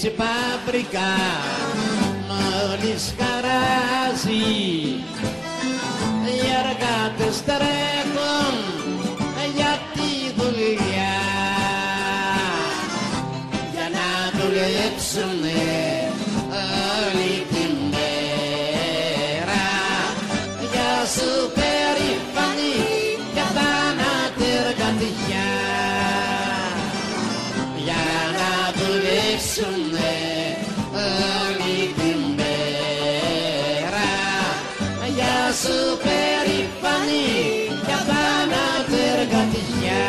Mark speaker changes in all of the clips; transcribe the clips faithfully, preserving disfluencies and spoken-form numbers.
Speaker 1: η παπρικά μόλις χαράζει, οι εργάτες τρέχουν για τη δουλειά, για να δουλέψουνε όλη την μέρα. Για σου περήφανη και θάνατη εργατιά, για να δουλέψουνε όλη την μέρα. Για σου περήφανη και θάνατη εργατιά.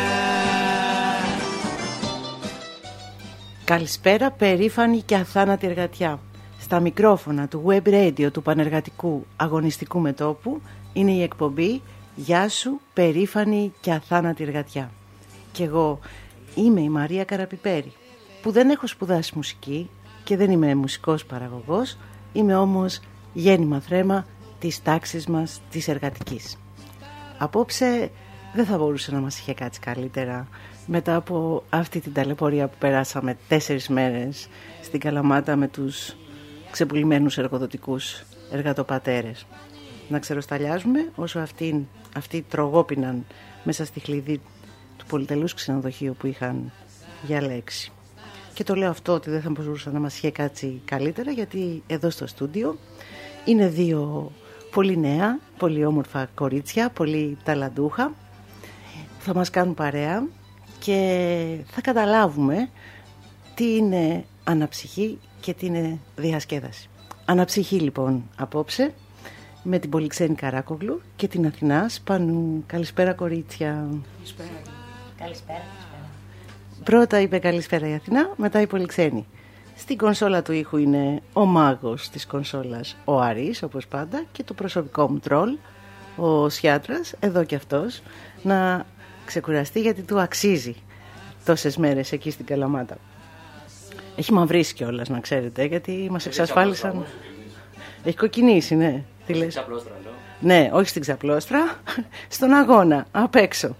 Speaker 2: Καλησπέρα, περήφανη και αθάνατη εργατιά. Στα μικρόφωνα του Web Radio του Πανεργατικού Αγωνιστικού Μετώπου είναι η εκπομπή «Γεια σου, περήφανη και αθάνατη εργατιά». Και εγώ είμαι η Μαρία Καραπιπέρη, που δεν έχω σπουδάσει μουσική και δεν είμαι μουσικός παραγωγός, είμαι όμως γέννημα θρέμα της τάξης μας της εργατικής. Απόψε δεν θα μπορούσε να μας είχε κάτσει καλύτερα μετά από αυτή την ταλαιπωρία που περάσαμε τέσσερις μέρες στην Καλαμάτα με τους ξεπουλημένους εργοδοτικούς εργατοπατέρες. Να ξεροσταλιάζουμε όσο αυτοί, αυτοί τρογόπιναν μέσα στη χλειδί του πολυτελούς ξενοδοχείου που είχαν για λέξη. Και το λέω αυτό ότι δεν θα μπορούσε να μας είχε κάτσει καλύτερα, γιατί εδώ στο στούντιο είναι δύο πολύ νέα, πολύ όμορφα κορίτσια, πολύ ταλαντούχα, που θα μας κάνουν παρέα και θα καταλάβουμε τι είναι αναψυχή και τι είναι διασκέδαση. Αναψυχή λοιπόν απόψε με την Πολυξένη Καράκογλου και την Αθηνά Σπανού. Καλησπέρα κορίτσια.
Speaker 3: Καλησπέρα. Καλησπέρα, καλησπέρα.
Speaker 2: Πρώτα είπε καλησπέρα η Αθηνά, μετά η Πολυξένη. Στην κονσόλα του ήχου είναι ο μάγος της κονσόλας, ο Άρης όπως πάντα, και το προσωπικό μου τρόλ, ο Σιάτρας, εδώ και αυτός, να ξεκουραστεί γιατί του αξίζει τόσες μέρες εκεί στην Καλαμάτα. Έχει μαυρίσει κιόλας, να ξέρετε, γιατί μας εξασφάλισαν. Έχει κοκκινήσει, ναι. Τι λες?
Speaker 4: Ξαπλώστρα, λέω.
Speaker 2: Ναι, όχι στην ξαπλώστρα, στον αγώνα, απ' έξω.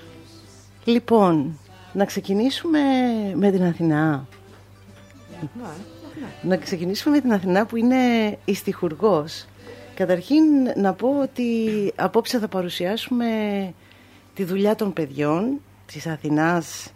Speaker 2: Λοιπόν, να ξεκινήσουμε με την Αθηνά.
Speaker 3: Ναι, ναι.
Speaker 2: Να ξεκινήσουμε με την Αθηνά που είναι η στιχουργός. Καταρχήν να πω ότι απόψε θα παρουσιάσουμε τη δουλειά των παιδιών της Αθηνάς,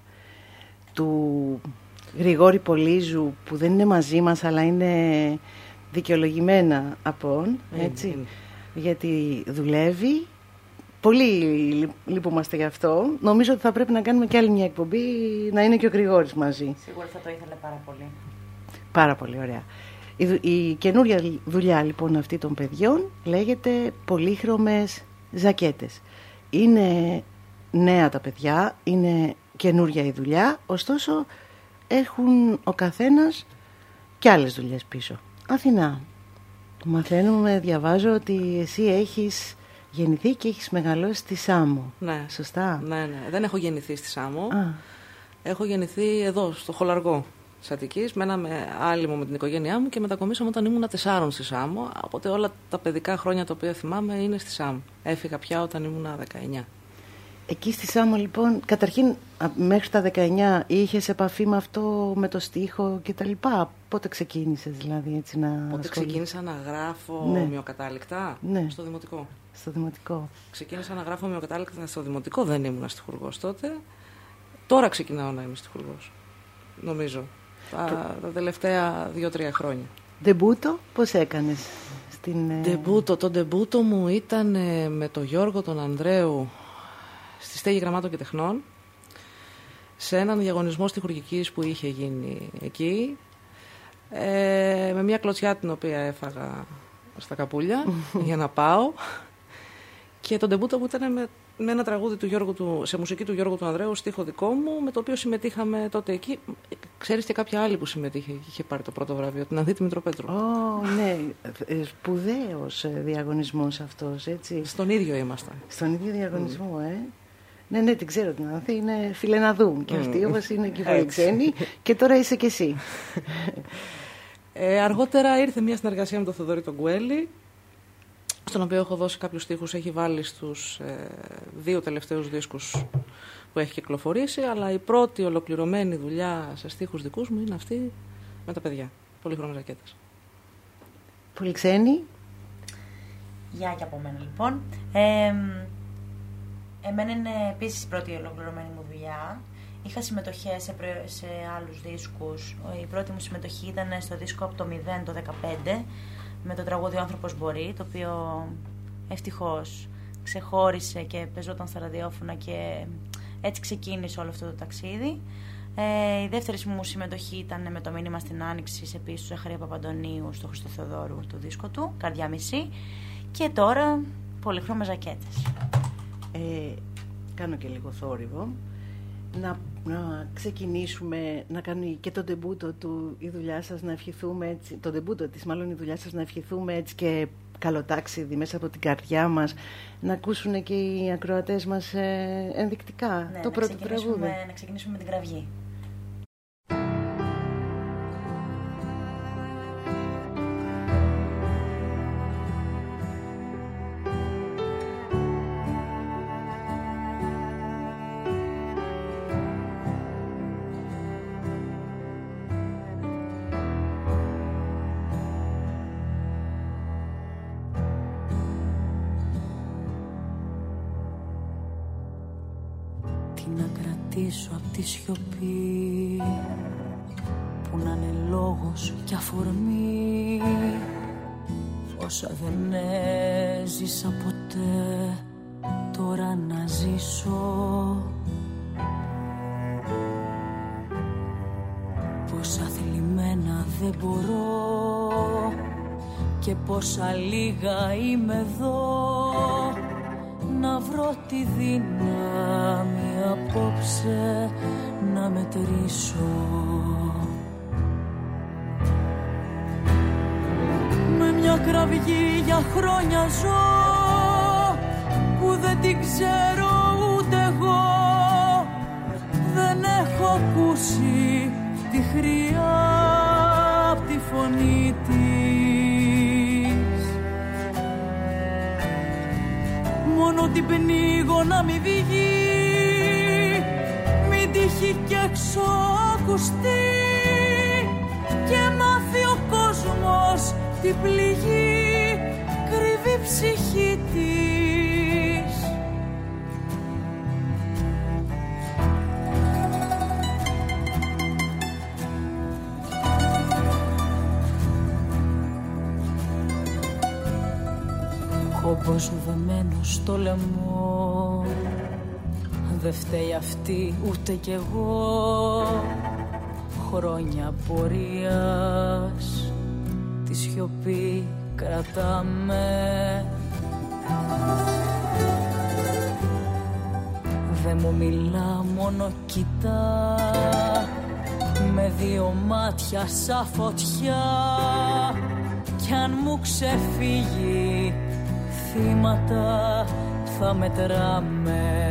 Speaker 2: του Γρηγόρη Πολύζου, που δεν είναι μαζί μας αλλά είναι δικαιολογημένα απόν, έτσι, mm, mm. γιατί δουλεύει. Πολύ λυπούμαστε γι' αυτό. Νομίζω ότι θα πρέπει να κάνουμε και άλλη μια εκπομπή, να είναι και ο Γρηγόρης μαζί.
Speaker 3: Σίγουρα θα το ήθελε πάρα πολύ.
Speaker 2: Πάρα πολύ ωραία. Η, η καινούρια δουλειά λοιπόν αυτή των παιδιών λέγεται πολύχρωμες ζακέτες. Είναι νέα τα παιδιά, είναι καινούρια η δουλειά, ωστόσο έχουν ο καθένας και άλλες δουλειές πίσω. Αθηνά, μαθαίνουμε, διαβάζω ότι εσύ έχεις γεννηθεί και έχεις μεγαλώσει στη Σάμο.
Speaker 3: Ναι.
Speaker 2: Σωστά?
Speaker 3: Ναι, ναι. Δεν έχω γεννηθεί στη Σάμο.
Speaker 2: Α.
Speaker 3: Έχω γεννηθεί εδώ, στο Χολαργό της Αττικής. Μέναμε άλυμο με την οικογένειά μου και μετακομίσαμε όταν ήμουν τεσσάρων στη Σάμο. Οπότε όλα τα παιδικά χρόνια τα οποία θυμάμαι είναι στη Σάμο. Έφυγα πια όταν ήμουν δεκαεννιά.
Speaker 2: Εκεί στη Σάμο λοιπόν, καταρχήν μέχρι τα δεκαεννιά είχες επαφή με αυτό, με το στίχο και τα λοιπά? Πότε ξεκίνησες δηλαδή έτσι να
Speaker 3: Πότε
Speaker 2: ασχολείς?
Speaker 3: ξεκίνησα να γράφω
Speaker 2: ναι.
Speaker 3: ομοιοκατάληκτα?
Speaker 2: Ναι.
Speaker 3: Στο δημοτικό.
Speaker 2: Στο δημοτικό.
Speaker 3: Ξεκίνησα να γράφω ομοιοκατάληκτα στο δημοτικό, δεν ήμουν στιχουργός τότε. Τώρα ξεκινάω να είμαι στιχουργός, νομίζω. Τα, τα τελευταία δύο-τρία χρόνια.
Speaker 2: Ντεμπούτο, πώς έκανες? Στην...
Speaker 3: Ντεμπούτο, το ντεμπούτο μου ήταν με τον Γιώργο τον Ανδρέου στη Στέγη Γραμμάτων και Τεχνών, σε έναν διαγωνισμό στιχουργικής που είχε γίνει εκεί, ε, με μια κλωτσιά την οποία έφαγα στα καπούλια για να πάω, και το ντεμπούτο μου ήταν με, με ένα τραγούδι του Γιώργου του, σε μουσική του Γιώργου του Ανδρέου, στίχο δικό μου, με το οποίο συμμετείχαμε τότε εκεί. Ξέρεις και κάποια άλλη που συμμετείχε και είχε πάρει το πρώτο βραβείο, την Ανδίτη Μητροπέτρου.
Speaker 2: Ω, ναι, σπουδαίος διαγωνισμός αυτός, έτσι.
Speaker 3: Στον ίδιο ήμασταν.
Speaker 2: Στον ίδιο διαγωνισμό, mm. ε. Ναι, ναι, την ξέρω την Ανθή, είναι φιλεναδού και αυτή, mm. όπως είναι και η Πολυξένη, και τώρα είσαι κι εσύ.
Speaker 3: Ε, αργότερα ήρθε μια συνεργασία με τον Θοδωρή τον Κουέλη, στον οποίο έχω δώσει κάποιους στίχους, έχει βάλει στους ε, δύο τελευταίους δίσκους που έχει κυκλοφορήσει, αλλά η πρώτη ολοκληρωμένη δουλειά σε στίχους δικούς μου είναι αυτή με τα παιδιά. Πολύχρωμες ζακέτες.
Speaker 2: Πολυξένη.
Speaker 4: Γεια και από μένα λοιπόν. Ε, εμένα είναι επίσης η πρώτη ολοκληρωμένη μου δουλειά. Είχα συμμετοχές σε, σε άλλους δίσκους. Η πρώτη μου συμμετοχή ήταν στο δίσκο από το μηδέν το δεκαπέντε με το τραγούδι «Ο άνθρωπος μπορεί», το οποίο ευτυχώς ξεχώρισε και παίζονταν στα ραδιόφωνα και έτσι ξεκίνησε όλο αυτό το ταξίδι. Ε, η δεύτερη μου συμμετοχή ήταν με το «Μήνυμα στην Άνοιξη» σε επίσης του Ζαχαρία Παπαντονίου στο Χριστό Θεοδόρου, το δίσκο του, «Καρδιά μισή». Και τώρα πολύχρωμες ζακέτες. Ε,
Speaker 2: κάνω και λίγο θόρυβο. Να, να ξεκινήσουμε, να κάνει και το ντεμπούτο του η δουλειά σας, να ευχηθούμε έτσι, το ντεμπούτο της μάλλον η δουλειά σας, να ευχηθούμε έτσι και καλοτάξιδι μέσα από την καρδιά μας, να ακούσουν και οι ακροατές μας ε, ενδεικτικά
Speaker 4: ναι,
Speaker 2: το πρώτο τραγούδι.
Speaker 4: Να ξεκινήσουμε με την κραυγή.
Speaker 5: Απ' τη σιωπή που να είναι λόγος και αφορμή, όσα δεν έζησα ποτέ τώρα να ζήσω, πόσα θλιμμένα δεν μπορώ και πόσα λίγα είμαι εδώ, να βρω τη δύναμη απόψε να μετρήσω. Με μια κραυγή για χρόνια ζω που δεν την ξέρω ούτε εγώ, δεν έχω ακούσει τη χρειά απ' τη φωνή της, μόνο την πνίγω να μη βγει, μην τύχει κι έξω ακουστεί και μάθει ο κόσμος την πληγή κρύβει ψυχή της. Κόμπος δεμένος στο λαιμό, δε φταίει αυτή ούτε κι εγώ, χρόνια πορείας τη σιωπή κρατάμε, δε μου μιλά μόνο κοιτά με δύο μάτια σαν φωτιά, κι αν μου ξεφύγει θύματα θα μετράμε.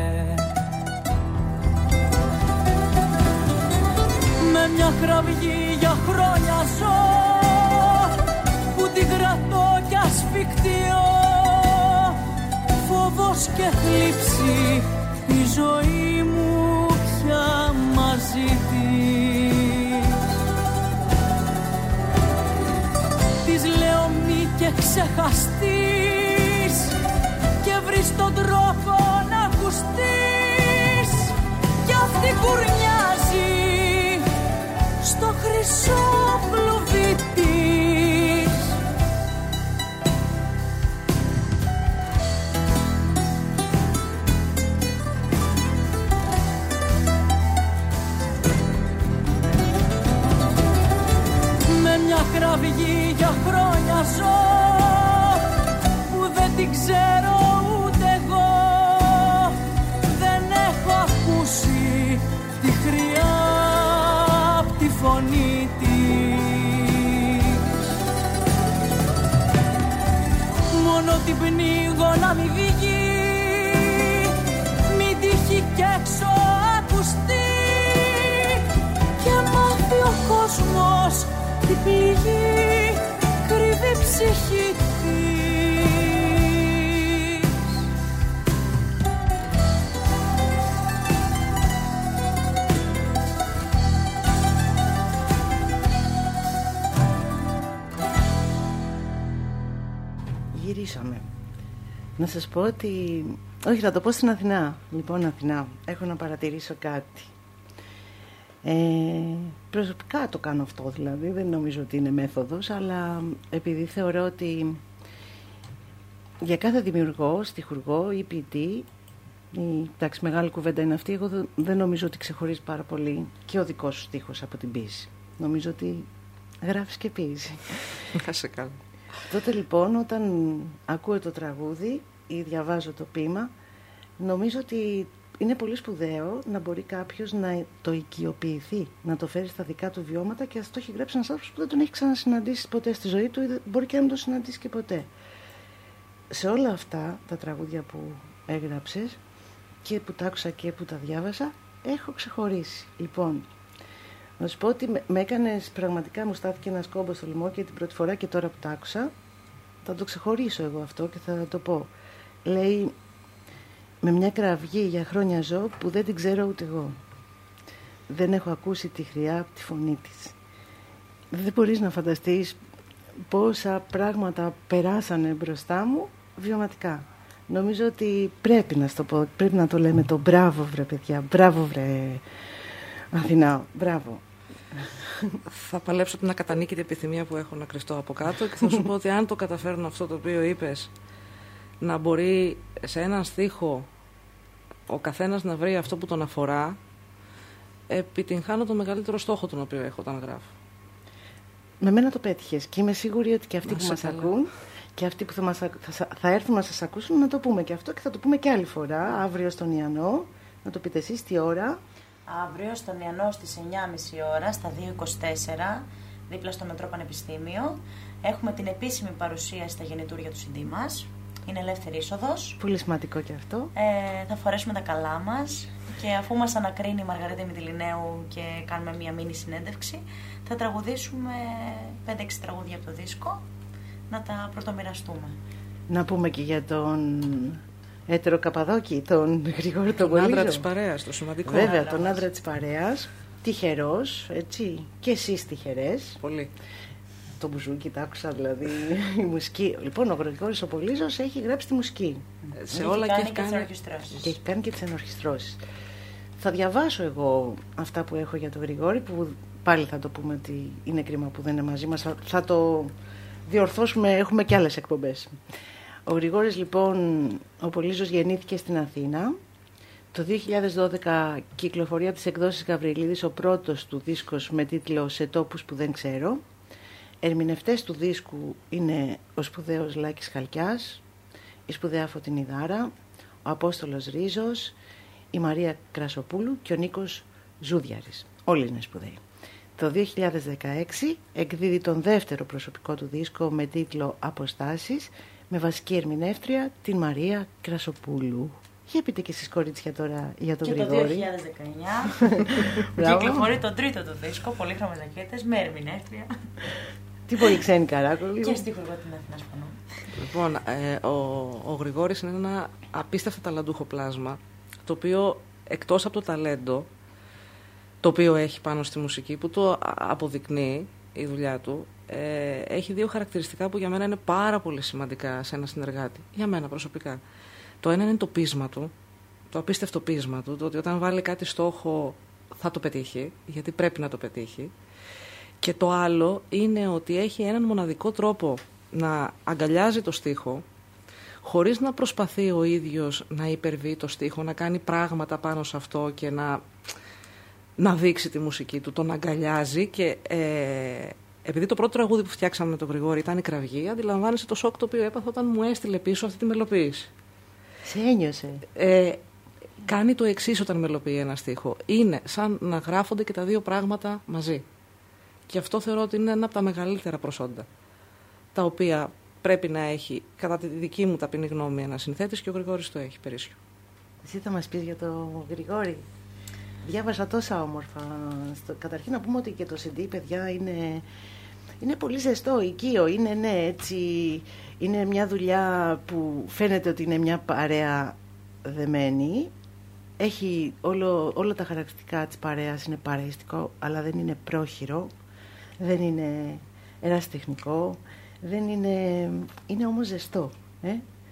Speaker 5: Με μια κραυγή για χρόνια ζω που την κρατώ κι ασφικτιώ, φόβος και θλίψη η ζωή μου πια μαζί της. Της λέω μη και ξεχαστείς και βρεις τον τρόπο να ακουστείς, κι αυτή κουρνιάζει στο χρυσό κλουβί της. Με μια κραυγή για χρόνια ζω που δεν την ξέρω ούτε εγώ, δεν έχω ακούσει τη χρειά απ' τη φωνή της, μόνο την πνίγω να μη βγει, μην τύχει κι έξω ακουστεί και μάθει ο κόσμος την πληγή κρύβει ψυχή της.
Speaker 2: Να σας πω ότι... Όχι, να το πω στην Αθηνά. Λοιπόν, Αθηνά, έχω να παρατηρήσω κάτι. Ε, προσωπικά το κάνω αυτό, δηλαδή. Δεν νομίζω ότι είναι μέθοδος, αλλά επειδή θεωρώ ότι για κάθε δημιουργό, στιχουργό ή ποιητή, η, εντάξει, μεγάλη κουβέντα είναι αυτή, εγώ δεν νομίζω ότι ξεχωρίζει πάρα πολύ και ο δικός σου στίχος από την ποίηση. Νομίζω ότι γράφεις και ποίηση.
Speaker 3: Κάσε καλά.
Speaker 2: Τότε λοιπόν, όταν ακούω το τραγούδι ή διαβάζω το ποίημα, νομίζω ότι είναι πολύ σπουδαίο να μπορεί κάποιος να το οικειοποιηθεί, να το φέρει στα δικά του βιώματα και ας το έχει γράψει ένας άνθρωπος που δεν τον έχει ξανασυναντήσει ποτέ στη ζωή του ή μπορεί και να μην τον συναντήσει και ποτέ. Σε όλα αυτά τα τραγούδια που έγραψες και που τα άκουσα και που τα διάβασα, έχω ξεχωρίσει. Λοιπόν, να σου πω ότι με, με έκανες, πραγματικά μου στάθηκε ένας κόμπος στο λαιμό και την πρώτη φορά και τώρα που τα άκουσα, θα το ξεχωρίσω εγώ αυτό και θα το πω. Λέει, με μια κραυγή για χρόνια ζω που δεν την ξέρω ούτε εγώ. Δεν έχω ακούσει τη χρειά από τη φωνή της. Δεν μπορείς να φανταστείς πόσα πράγματα περάσανε μπροστά μου βιωματικά. Νομίζω ότι πρέπει να στο πω, πρέπει να το λέμε το μπράβο βρε παιδιά, μπράβο βρε Αθηνά, μπράβο.
Speaker 3: Θα παλέψω την ακατανίκητη επιθυμία που έχω να κρυφτώ από κάτω και θα σου πω ότι αν το καταφέρνω αυτό το οποίο είπες, να μπορεί σε έναν στίχο ο καθένας να βρει αυτό που τον αφορά, επιτυγχάνω το μεγαλύτερο στόχο τον οποίο έχω όταν γράφω.
Speaker 2: Με μένα το πέτυχες και είμαι σίγουρη ότι και αυτοί
Speaker 3: Να
Speaker 2: που
Speaker 3: σε
Speaker 2: μας
Speaker 3: καλά.
Speaker 2: ακούν και αυτοί που θα, μας, θα, θα έρθουν να σας ακούσουν να το πούμε και αυτό και θα το πούμε και άλλη φορά, αύριο στον Ιαννό, να το πείτε εσείς τι ώρα.
Speaker 4: Αύριο στον Ιαννό στις εννιά και μισή ώρα στα δύο είκοσι τέσσερα, δίπλα στο Μετρό Πανεπιστήμιο. Έχουμε την επίσημη παρουσίαση στα γεννητούρια του σι ντι μας. Είναι ελεύθερη είσοδος.
Speaker 2: Πολύ σημαντικό και αυτό.
Speaker 4: Ε, θα φορέσουμε τα καλά μας και αφού μας ανακρίνει η Μαργαρίτα Μητυλινέου και κάνουμε μια μίνι συνέντευξη, θα τραγουδήσουμε πέντε έξι τραγούδια από το δίσκο, να τα πρωτομοιραστούμε.
Speaker 2: Να πούμε και για τον έτερο Καπαδόκη, τον Γρηγόρη τον
Speaker 3: Τον άντρα
Speaker 2: Πολύζο.
Speaker 3: της παρέας, το σημαντικό.
Speaker 2: Βέβαια, τον άντρα της παρέας, τυχερός, έτσι, και εσείς τυχερές.
Speaker 3: Πολύ.
Speaker 2: Το μπουζούκι, τα άκουσα δηλαδή, η μουσική. Λοιπόν, ο Γρηγόρης ο Πολύζος έχει γράψει τη μουσική.
Speaker 3: Σε
Speaker 4: Έχει
Speaker 3: όλα και
Speaker 4: κάνει
Speaker 3: έχει
Speaker 4: και τις
Speaker 3: κάνει.
Speaker 4: ορχιστρώσεις.
Speaker 2: Και έχει κάνει και τις ενορχιστρώσεις. Θα διαβάσω εγώ αυτά που έχω για τον Γρηγόρη, που πάλι θα το πούμε ότι είναι κρίμα που δεν είναι μαζί μας. Θα, θα το διορθώσουμε, έχουμε και άλλες εκπομπές. Ο Γρηγόρης λοιπόν, ο Πολύζος γεννήθηκε στην Αθήνα. Το δύο χιλιάδες δώδεκα κυκλοφορεί από τις εκδόσεις Γαβριλίδης ο πρώτος του δίσκος με τίτλο «Σε τόπους που δεν ξέρω». Ερμηνευτές του δίσκου είναι ο σπουδαίος Λάκης Χαλκιάς, η σπουδαία Φωτεινή Δάρα, ο Απόστολος Ρίζος, η Μαρία Κρασοπούλου και ο Νίκος Ζούδιαρης. Όλοι είναι σπουδαίοι. Το δύο χιλιάδες δεκαέξι εκδίδει τον δεύτερο προσωπικό του δίσκο με τίτλο «Αποστάσεις» με βασική ερμηνεύτρια την Μαρία Κρασοπούλου. Για πείτε και εσείς κορίτσια τώρα για τον
Speaker 4: Και το
Speaker 2: Γρηγόρη.
Speaker 4: δύο χιλιάδες δεκαεννιά
Speaker 2: Μπράβο.
Speaker 4: κυκλοφορεί τον τρίτο του δίσκο, Πολύχρωμες Ζακέτες, με ερμηνεύτρια
Speaker 2: Τι πολύ ξένη καράκολη.
Speaker 4: και στίχουργο την Αθηνά Σπανού.
Speaker 3: Λοιπόν, ε, ο, ο Γρηγόρης είναι ένα απίστευτο ταλαντούχο πλάσμα, το οποίο εκτός από το ταλέντο, το οποίο έχει πάνω στη μουσική, που το αποδεικνύει η δουλειά του, ε, έχει δύο χαρακτηριστικά που για μένα είναι πάρα πολύ σημαντικά σε ένα συνεργάτη. Για μένα προσωπικά. Το ένα είναι το πείσμα του, το απίστευτο πείσμα του, το ότι όταν βάλει κάτι στόχο θα το πετύχει, γιατί πρέπει να το πετύχει. Και το άλλο είναι ότι έχει έναν μοναδικό τρόπο να αγκαλιάζει το στίχο, χωρίς να προσπαθεί ο ίδιος να υπερβεί το στίχο, να κάνει πράγματα πάνω σε αυτό και να, να δείξει τη μουσική του. Τον αγκαλιάζει και ε, επειδή το πρώτο τραγούδι που φτιάξαμε με τον Γρηγόρη ήταν η Κραυγή, αντιλαμβάνεσαι το σοκ το οποίο έπαθα όταν μου έστειλε πίσω αυτή τη μελοποίηση.
Speaker 2: Σε ένιωσε.
Speaker 3: Ε, κάνει το εξής όταν μελοποιεί ένα στίχο. Είναι σαν να γράφονται και τα δύο πράγματα μαζί. Και αυτό θεωρώ ότι είναι ένα από τα μεγαλύτερα προσόντα, τα οποία πρέπει να έχει, κατά τη δική μου ταπεινή γνώμη, ένα συνθέτης, και ο Γρηγόρης το έχει περίσσιο.
Speaker 2: Εσύ θα μας πεις για τον Γρηγόρη. Διάβασα τόσα όμορφα. Στο, καταρχήν να πούμε ότι και το σι ντι, παιδιά, είναι, είναι πολύ ζεστό, οικείο. Είναι, ναι, έτσι, είναι μια δουλειά που φαίνεται ότι είναι μια παρέα δεμένη. Έχει όλο, όλα τα χαρακτηριστικά της παρέας, είναι παρεϊστικό, αλλά δεν είναι πρόχειρο. Δεν είναι ερασιτεχνικό. Δεν είναι, είναι όμως ζεστό. Ε?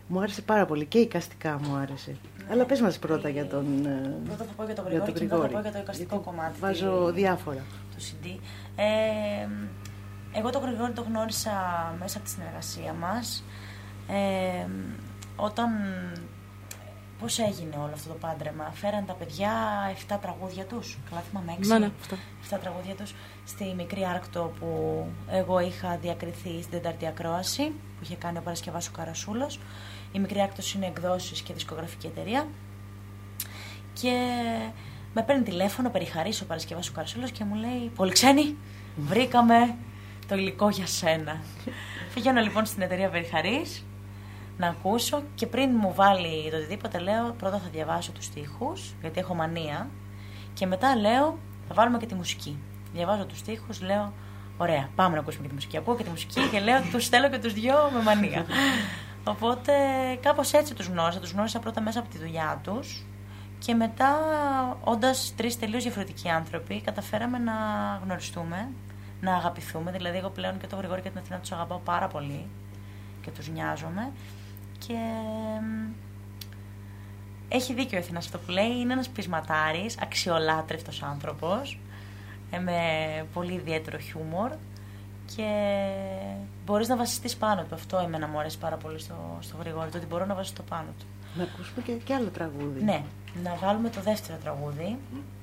Speaker 2: Μου άρεσε πάρα πολύ και η εικαστικά μου άρεσε. Ναι. Αλλά πες μας πρώτα για τον
Speaker 4: Πρώτα θα πω για τον Γρηγόρη και μετά θα πω για το εικαστικό γιατί κομμάτι.
Speaker 2: Βάζω διάφορα.
Speaker 4: Το σι ντι. Ε, εγώ τον Γρηγόρη το γνώρισα μέσα από τη συνεργασία μας. Ε, όταν... Πώς έγινε όλο αυτό το πάντρεμα? Φέραν τα παιδιά εφτά τραγούδια τους. Καλά θυμάμαι, έξι.
Speaker 3: Ναι, ναι,
Speaker 4: εφτά τραγούδια τους στη μικρή Άρκτο που εγώ είχα διακριθεί στην τέταρτη ακρόαση που είχε κάνει ο Παρασκευάς ο Καρασούλος. Η μικρή Άρκτος είναι εκδόσεις και δισκογραφική εταιρεία. Και με παίρνει τηλέφωνο, Περιχαρής ο Παρασκευάς ο Καρασούλος και μου λέει: Πολυξένη, βρήκαμε το υλικό για σένα. Πηγαίνω λοιπόν στην εταιρεία Περιχαρής να ακούσω και πριν μου βάλει το οτιδήποτε λέω πρώτα θα διαβάσω τους στίχους γιατί έχω μανία και μετά λέω θα βάλουμε και τη μουσική. Διαβάζω τους στίχους, λέω ωραία, πάμε να ακούσουμε και τη μουσική. Ακούω και τη μουσική και λέω τους στέλνω και τους δυο με μανία. Οπότε κάπως έτσι τους γνώρισα. Τους γνώρισα πρώτα μέσα από τη δουλειά τους και μετά όντας τρεις τελείως διαφορετικοί άνθρωποι καταφέραμε να γνωριστούμε, να αγαπηθούμε. Δηλαδή εγώ πλέον και τον Γρηγόρη και την Αθηνά τους αγαπάω πάρα πολύ και τους νοιάζομαι. Και έχει δίκιο ο Αθηνάς αυτό που λέει, είναι ένας πεισματάρης, αξιολάτρευτος άνθρωπος με πολύ ιδιαίτερο χιούμορ και μπορείς να βασιστείς πάνω του. Αυτό εμένα μου αρέσει πάρα πολύ στο, στο Γρηγόρη, το ότι μπορώ να βασιστώ πάνω του.
Speaker 2: Να ακούσουμε και, και άλλο τραγούδι.
Speaker 4: Ναι, να βάλουμε το δεύτερο τραγούδι.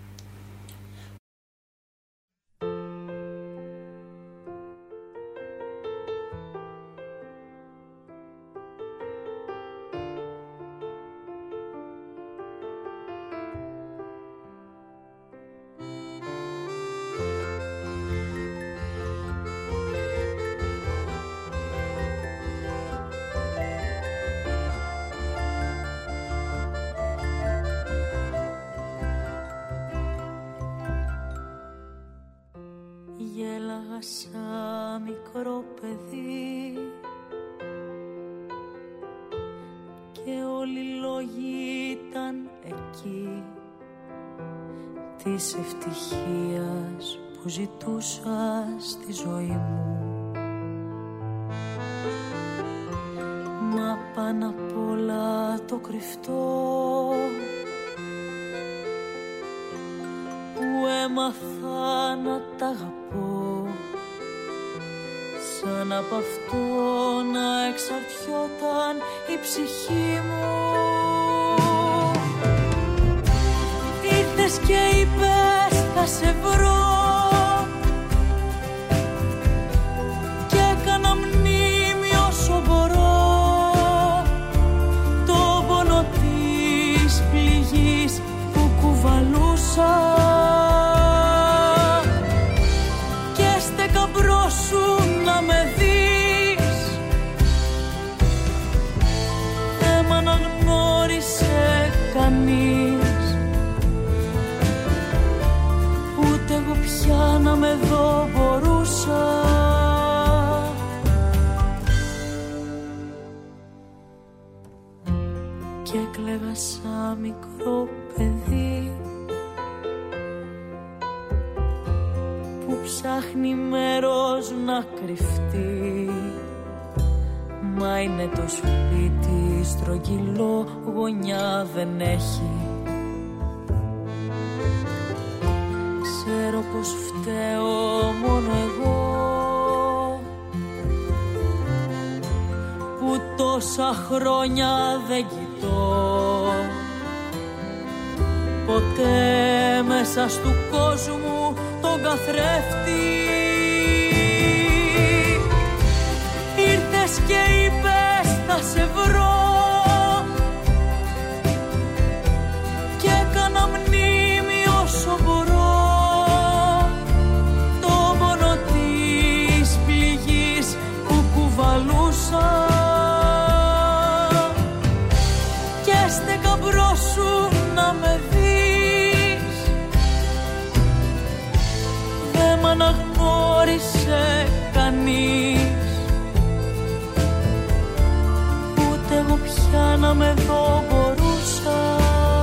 Speaker 5: Γέλαγα σαν μικρό παιδί και όλοι οι λόγοι ήταν εκεί της ευτυχίας που ζητούσα στη ζωή μου. Μα πάνω απ' όλα το κρυφτό που έμαθα να τ' αγαπώ, σαν απ' αυτό να εξαρτιόταν η ψυχή μου. Ήρθες και είπες θα σε βρω και έκανα μνήμη όσο μπορώ το πόνο της πληγής που κουβαλούσα. Να με δω μπορούσα. Και έκλαιγα σαν μικρό παιδί που ψάχνει μέρος να κρυφτεί. Μα είναι το σπίτι στρογγυλό, γωνιά δεν έχει. Ξέρω πως φταίω μόνο εγώ που τόσα χρόνια δεν κοιτώ ποτέ μέσα στου κόσμου τον καθρέφτη. Ήρθες και είπες θα σε βρω και έκανα μνήμη όσο μπορώ και στέκα μπρος σου να με δεις. Δεν μ' αναγνώρισε κανείς, ούτε εγώ πια να με δω μπορούσα.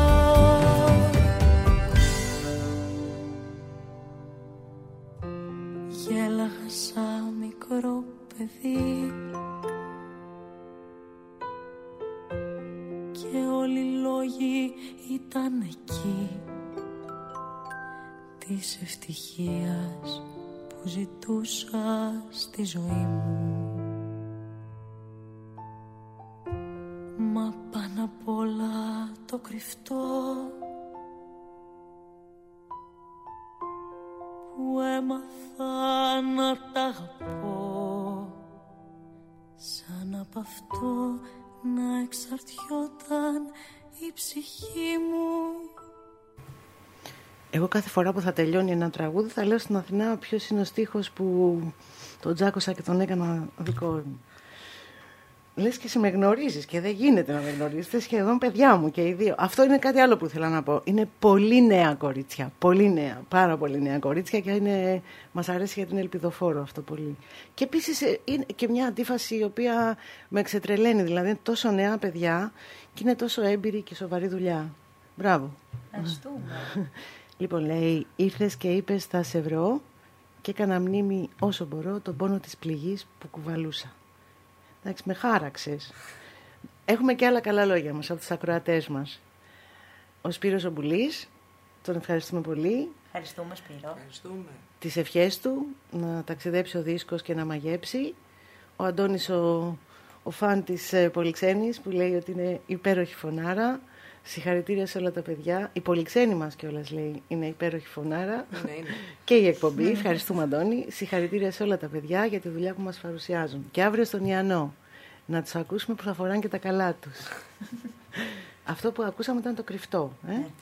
Speaker 5: Γέλαγα σαν μικρό παιδί όλοι οι λόγοι ήταν εκεί της ευτυχίας που ζητούσα στη ζωή μου. Μα πάνω απ' όλα το κρυφτό που έμαθα να τ' αγαπώ, σαν απ' αυτό να εξαρτιόταν η ψυχή μου.
Speaker 2: Εγώ κάθε φορά που θα τελειώνει ένα τραγούδι θα λέω στην Αθηνά ποιος είναι ο στίχος που τον τζάκωσα και τον έκανα δικό μου. Λες και σε με γνωρίζεις και δεν γίνεται να με γνωρίζεις. Είστε σχεδόν παιδιά μου και οι δύο. Αυτό είναι κάτι άλλο που ήθελα να πω. Είναι πολύ νέα κορίτσια. Πολύ νέα. Πάρα πολύ νέα κορίτσια και είναι... μας αρέσει γιατί είναι ελπιδοφόρο αυτό πολύ. Και επίσης είναι και μια αντίφαση η οποία με ξετρελαίνει. Δηλαδή είναι τόσο νέα παιδιά και είναι τόσο έμπειρη και σοβαρή δουλειά. Μπράβο.
Speaker 4: Ευχαριστούμε.
Speaker 2: Λοιπόν, λέει, ήρθες και είπες θα σε βρω και έκανα μνήμη όσο μπορώ τον πόνο της πληγής που κουβαλούσα. Εντάξει, με χάραξες. Έχουμε και άλλα καλά λόγια μας από τους ακροατές μας. Ο Σπύρος ο Μπουλής, τον ευχαριστούμε πολύ.
Speaker 4: Ευχαριστούμε, Σπύρο.
Speaker 3: Ευχαριστούμε.
Speaker 2: Τις ευχές του, να ταξιδέψει ο δίσκος και να μαγέψει. Ο Αντώνης ο, ο φαν της ε, Πολυξένης που λέει ότι είναι υπέροχη φωνάρα. Συγχαρητήρια σε όλα τα παιδιά. Η Πολυξένη μας κιόλας λέει είναι υπέροχη φωνάρα.
Speaker 3: Είναι, είναι.
Speaker 2: Και η εκπομπή. Ευχαριστούμε, Αντώνη. Συγχαρητήρια σε όλα τα παιδιά για τη δουλειά που μας παρουσιάζουν. Και αύριο στον Ιαννό να τους ακούσουμε που θα φοράνε και τα καλά τους. Αυτό που ακούσαμε ήταν το κρυφτό. Ε?
Speaker 4: Ναι.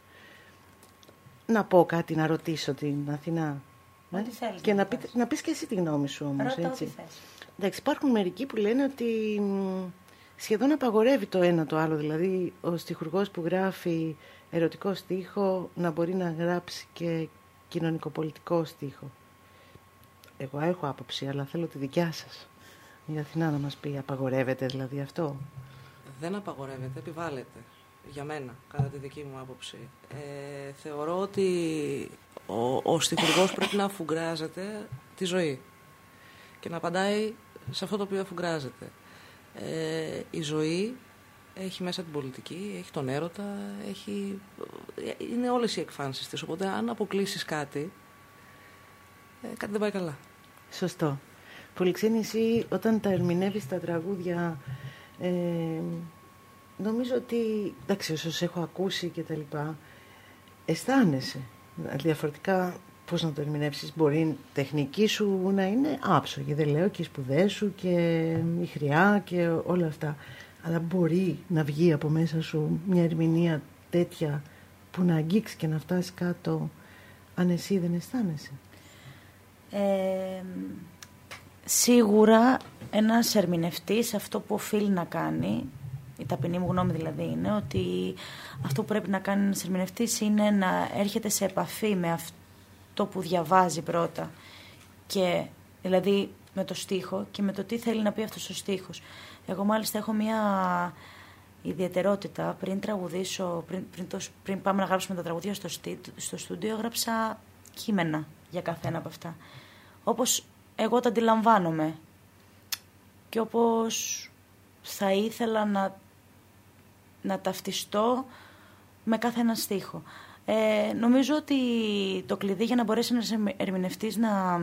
Speaker 2: Να πω κάτι, να ρωτήσω την Αθηνά.
Speaker 4: Ό,τι
Speaker 2: Ε?
Speaker 4: θέλεις
Speaker 2: Και
Speaker 4: να
Speaker 2: να, πει,
Speaker 4: πεις.
Speaker 2: να πεις και εσύ τη γνώμη σου όμως.
Speaker 4: Ρώτα
Speaker 2: Έτσι.
Speaker 4: ό,τι θες.
Speaker 2: Εντάξει, υπάρχουν μερικοί που λένε ότι μ, σχεδόν απαγορεύει το ένα το άλλο. Δηλαδή, ο στιχουργός που γράφει ερωτικό στίχο να μπορεί να γράψει και κοινωνικοπολιτικό στίχο. Εγώ έχω άποψη, αλλά θέλω τη δικιά σας. Η Αθηνά να μας πει, απαγορεύεται δηλαδή αυτό?
Speaker 3: Δεν απαγορεύεται, επιβάλλεται. Για μένα, κατά τη δική μου άποψη. Ε, θεωρώ ότι ο, ο στιχουργός πρέπει να αφουγκράζεται τη ζωή και να απαντάει σε αυτό το οποίο αφουγκράζεται. Ε, η ζωή έχει μέσα την πολιτική, έχει τον έρωτα, έχει... είναι όλες οι εκφάνσεις της. Οπότε αν αποκλείσεις κάτι, ε, κάτι δεν πάει καλά.
Speaker 2: Σωστό. Πολυξένη, εσύ όταν τα ερμηνεύεις τα τραγούδια, ε, νομίζω ότι, εντάξει, όσους έχω ακούσει και τα λοιπά, αισθάνεσαι. Διαφορετικά, πώς να το ερμηνεύσεις, μπορεί η τεχνική σου να είναι άψογη, δεν λέω, και οι σπουδές σου και η χρειά και όλα αυτά. Αλλά μπορεί να βγει από μέσα σου μια ερμηνεία τέτοια που να αγγίξει και να φτάσει κάτω, αν εσύ δεν αισθάνεσαι.
Speaker 4: Ε, σίγουρα ένας ερμηνευτής αυτό που οφείλει να κάνει, η ταπεινή μου γνώμη δηλαδή είναι ότι αυτό που πρέπει να κάνει ένας ερμηνευτής είναι να έρχεται σε επαφή με αυτό που διαβάζει πρώτα, και δηλαδή με το στίχο και με το τι θέλει να πει αυτός ο στίχος. Εγώ μάλιστα έχω μια ιδιαιτερότητα. Πριν τραγουδήσω, πριν, πριν, το, πριν πάμε να γράψουμε τα τραγουδία στο, στί, στο στούντιο, έγραψα κείμενα για καθένα από αυτά. Όπως εγώ τα αντιλαμβάνομαι και όπως θα ήθελα να, να ταυτιστώ με κάθε ένα στίχο. Ε, νομίζω ότι το κλειδί για να μπορέσει ένας ερμηνευτής να,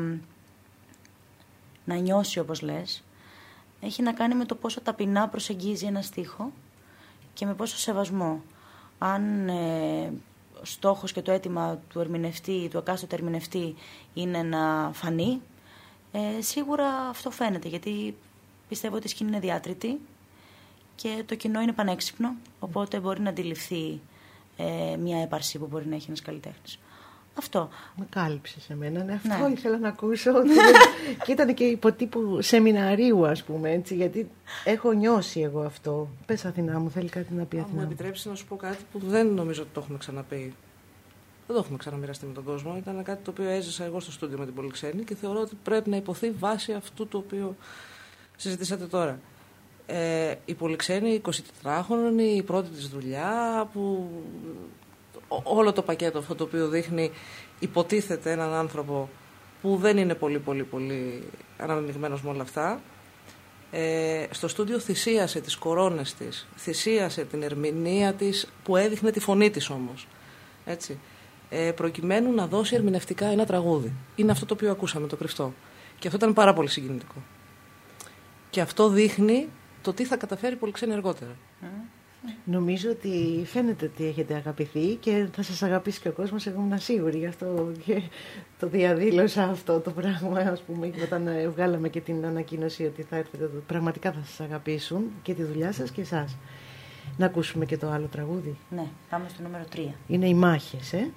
Speaker 4: να νιώσει, όπως λες, έχει να κάνει με το πόσο ταπεινά προσεγγίζει ένα στίχο και με πόσο σεβασμό. Αν ε, ο στόχος και το αίτημα του ερμηνευτή, του εκάστοτε ερμηνευτή, είναι να φανεί, ε, σίγουρα αυτό φαίνεται, γιατί πιστεύω ότι η σκηνή είναι διάτρητη και το κοινό είναι πανέξυπνο, οπότε μπορεί να αντιληφθεί ε, μια έπαρση που μπορεί να έχει ένας καλλιτέχνης. Αυτό.
Speaker 2: Με κάλυψες εμένα, ναι, αυτό
Speaker 4: Ναι.
Speaker 2: ήθελα να ακούσω. Και ήταν και υποτύπου σεμιναρίου, ας πούμε, έτσι, γιατί έχω νιώσει εγώ αυτό. Πες, Αθηνά μου, θέλει κάτι να πει,
Speaker 3: Αν μου
Speaker 2: Αθηνά μου.
Speaker 3: επιτρέψει να σου πω κάτι που δεν νομίζω ότι το έχουμε ξαναπεί. Δεν το έχουμε ξαναμοιραστεί με τον κόσμο. Ήταν κάτι το οποίο έζησα εγώ στο στούντιο με την Πολυξένη και θεωρώ ότι πρέπει να υποθεί βάσει αυτού το οποίο συζητήσατε τώρα. Ε, η Πολυξένη, εικοσιτετράχρονη, η πρώτη της δουλειά, που όλο το πακέτο αυτό το οποίο δείχνει, υποτίθεται έναν άνθρωπο που δεν είναι πολύ πολύ πολύ αναμειγμένος με όλα αυτά. Ε, στο στούντιο θυσίασε τις κορώνες της, θυσίασε την ερμηνεία της που έδειχνε τη φωνή της όμως. Έτσι. Ε, προκειμένου να δώσει ερμηνευτικά ένα τραγούδι. Είναι αυτό το οποίο ακούσαμε, το κρυφτό. Και αυτό ήταν πάρα πολύ συγκινητικό. Και αυτό δείχνει το τι θα καταφέρει Πολυξένη αργότερα.
Speaker 2: Νομίζω ότι φαίνεται ότι έχετε αγαπηθεί και θα σας αγαπήσει και ο κόσμος, εγώ ήμουν σίγουρη, γι' αυτό και το διαδήλωσα αυτό το πράγμα, ας πούμε, όταν βγάλαμε και την ανακοίνωση ότι θα έρθετε, πραγματικά θα σας αγαπήσουν και τη δουλειά σας και εσάς. Να ακούσουμε και το άλλο τραγούδι.
Speaker 4: Ναι, πάμε στο νούμερο τρία.
Speaker 2: Είναι οι μάχες, ε.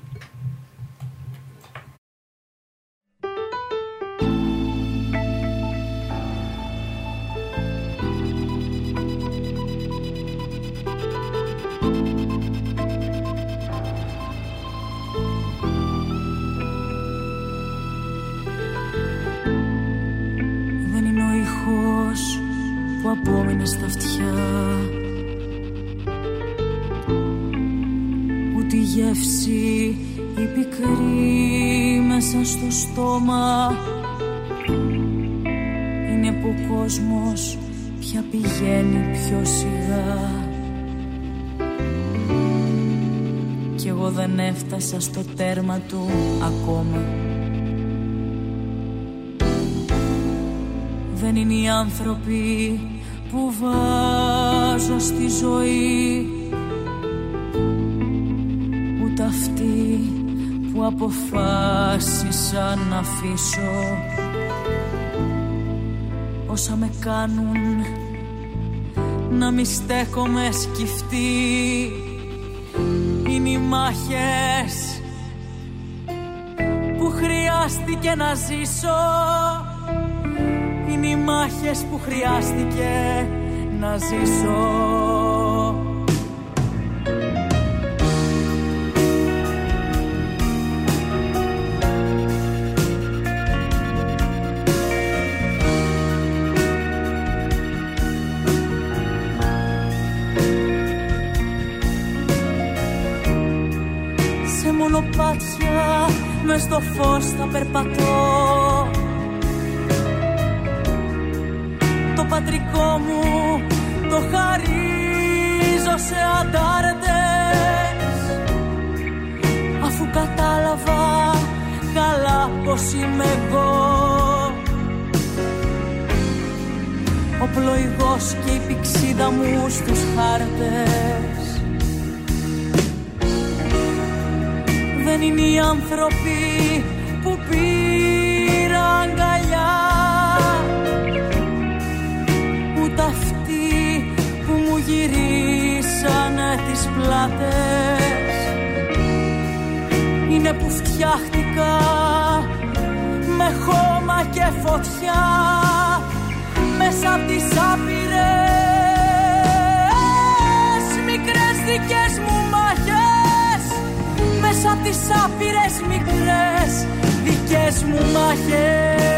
Speaker 5: Δεν είναι ο ήχος που απόμεινε στα αυτιά, ούτε η γεύση η πικρή μέσα στο στόμα. Είναι που ο κόσμος πια πηγαίνει πιο σιγά κι εγώ δεν έφτασα στο τέρμα του ακόμα. Δεν είναι οι άνθρωποι που βάζω στη ζωή, ούτε αυτοί που αποφάσισα να αφήσω. Όσα με κάνουν να μη στέκομαι σκυφτή είναι οι μάχες που χρειάστηκε να ζήσω. Είναι οι μάχες που χρειάστηκε να ζήσω. Σε μονοπάτια μες στο φως θα περπατώ, το πατρικό μου το χαρίζω σε αντάρτες, αφού κατάλαβα καλά πως είμαι εγώ ο πλοηγός και η πηξίδα μου στους χάρτες. Δεν είναι οι άνθρωποι που πήρα αγκαλιά, ούτε αυτοί που μου γυρίσανε τις πλάτες. Είναι που φτιάχτηκα με χώμα και φωτιά μέσα απ' τις άπειρες μικρές δικές μου μάχες, μέσα απ' τις άπειρες μικρές δικές μου μάχες.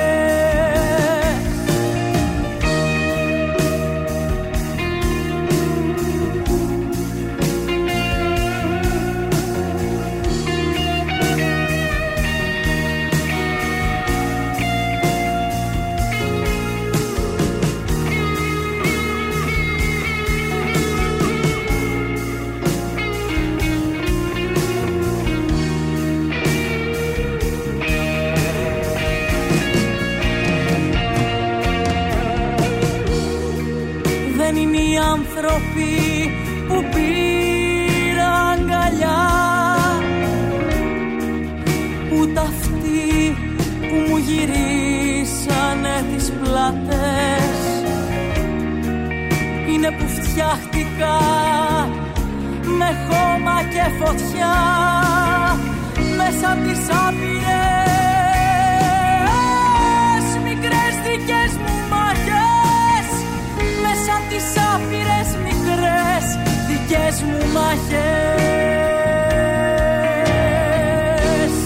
Speaker 5: Άνθρωποι που πήρα αγκαλιά, ούτε αυτοί που μου γυρίσανε τις πλάτες. Είναι που φτιάχτηκα με χώμα και φωτιά μέσα απ' τις άπειρες μικρές δικές μου μάχες, μέσα απ' τις άπειρες μικρές δικές μου μάχες.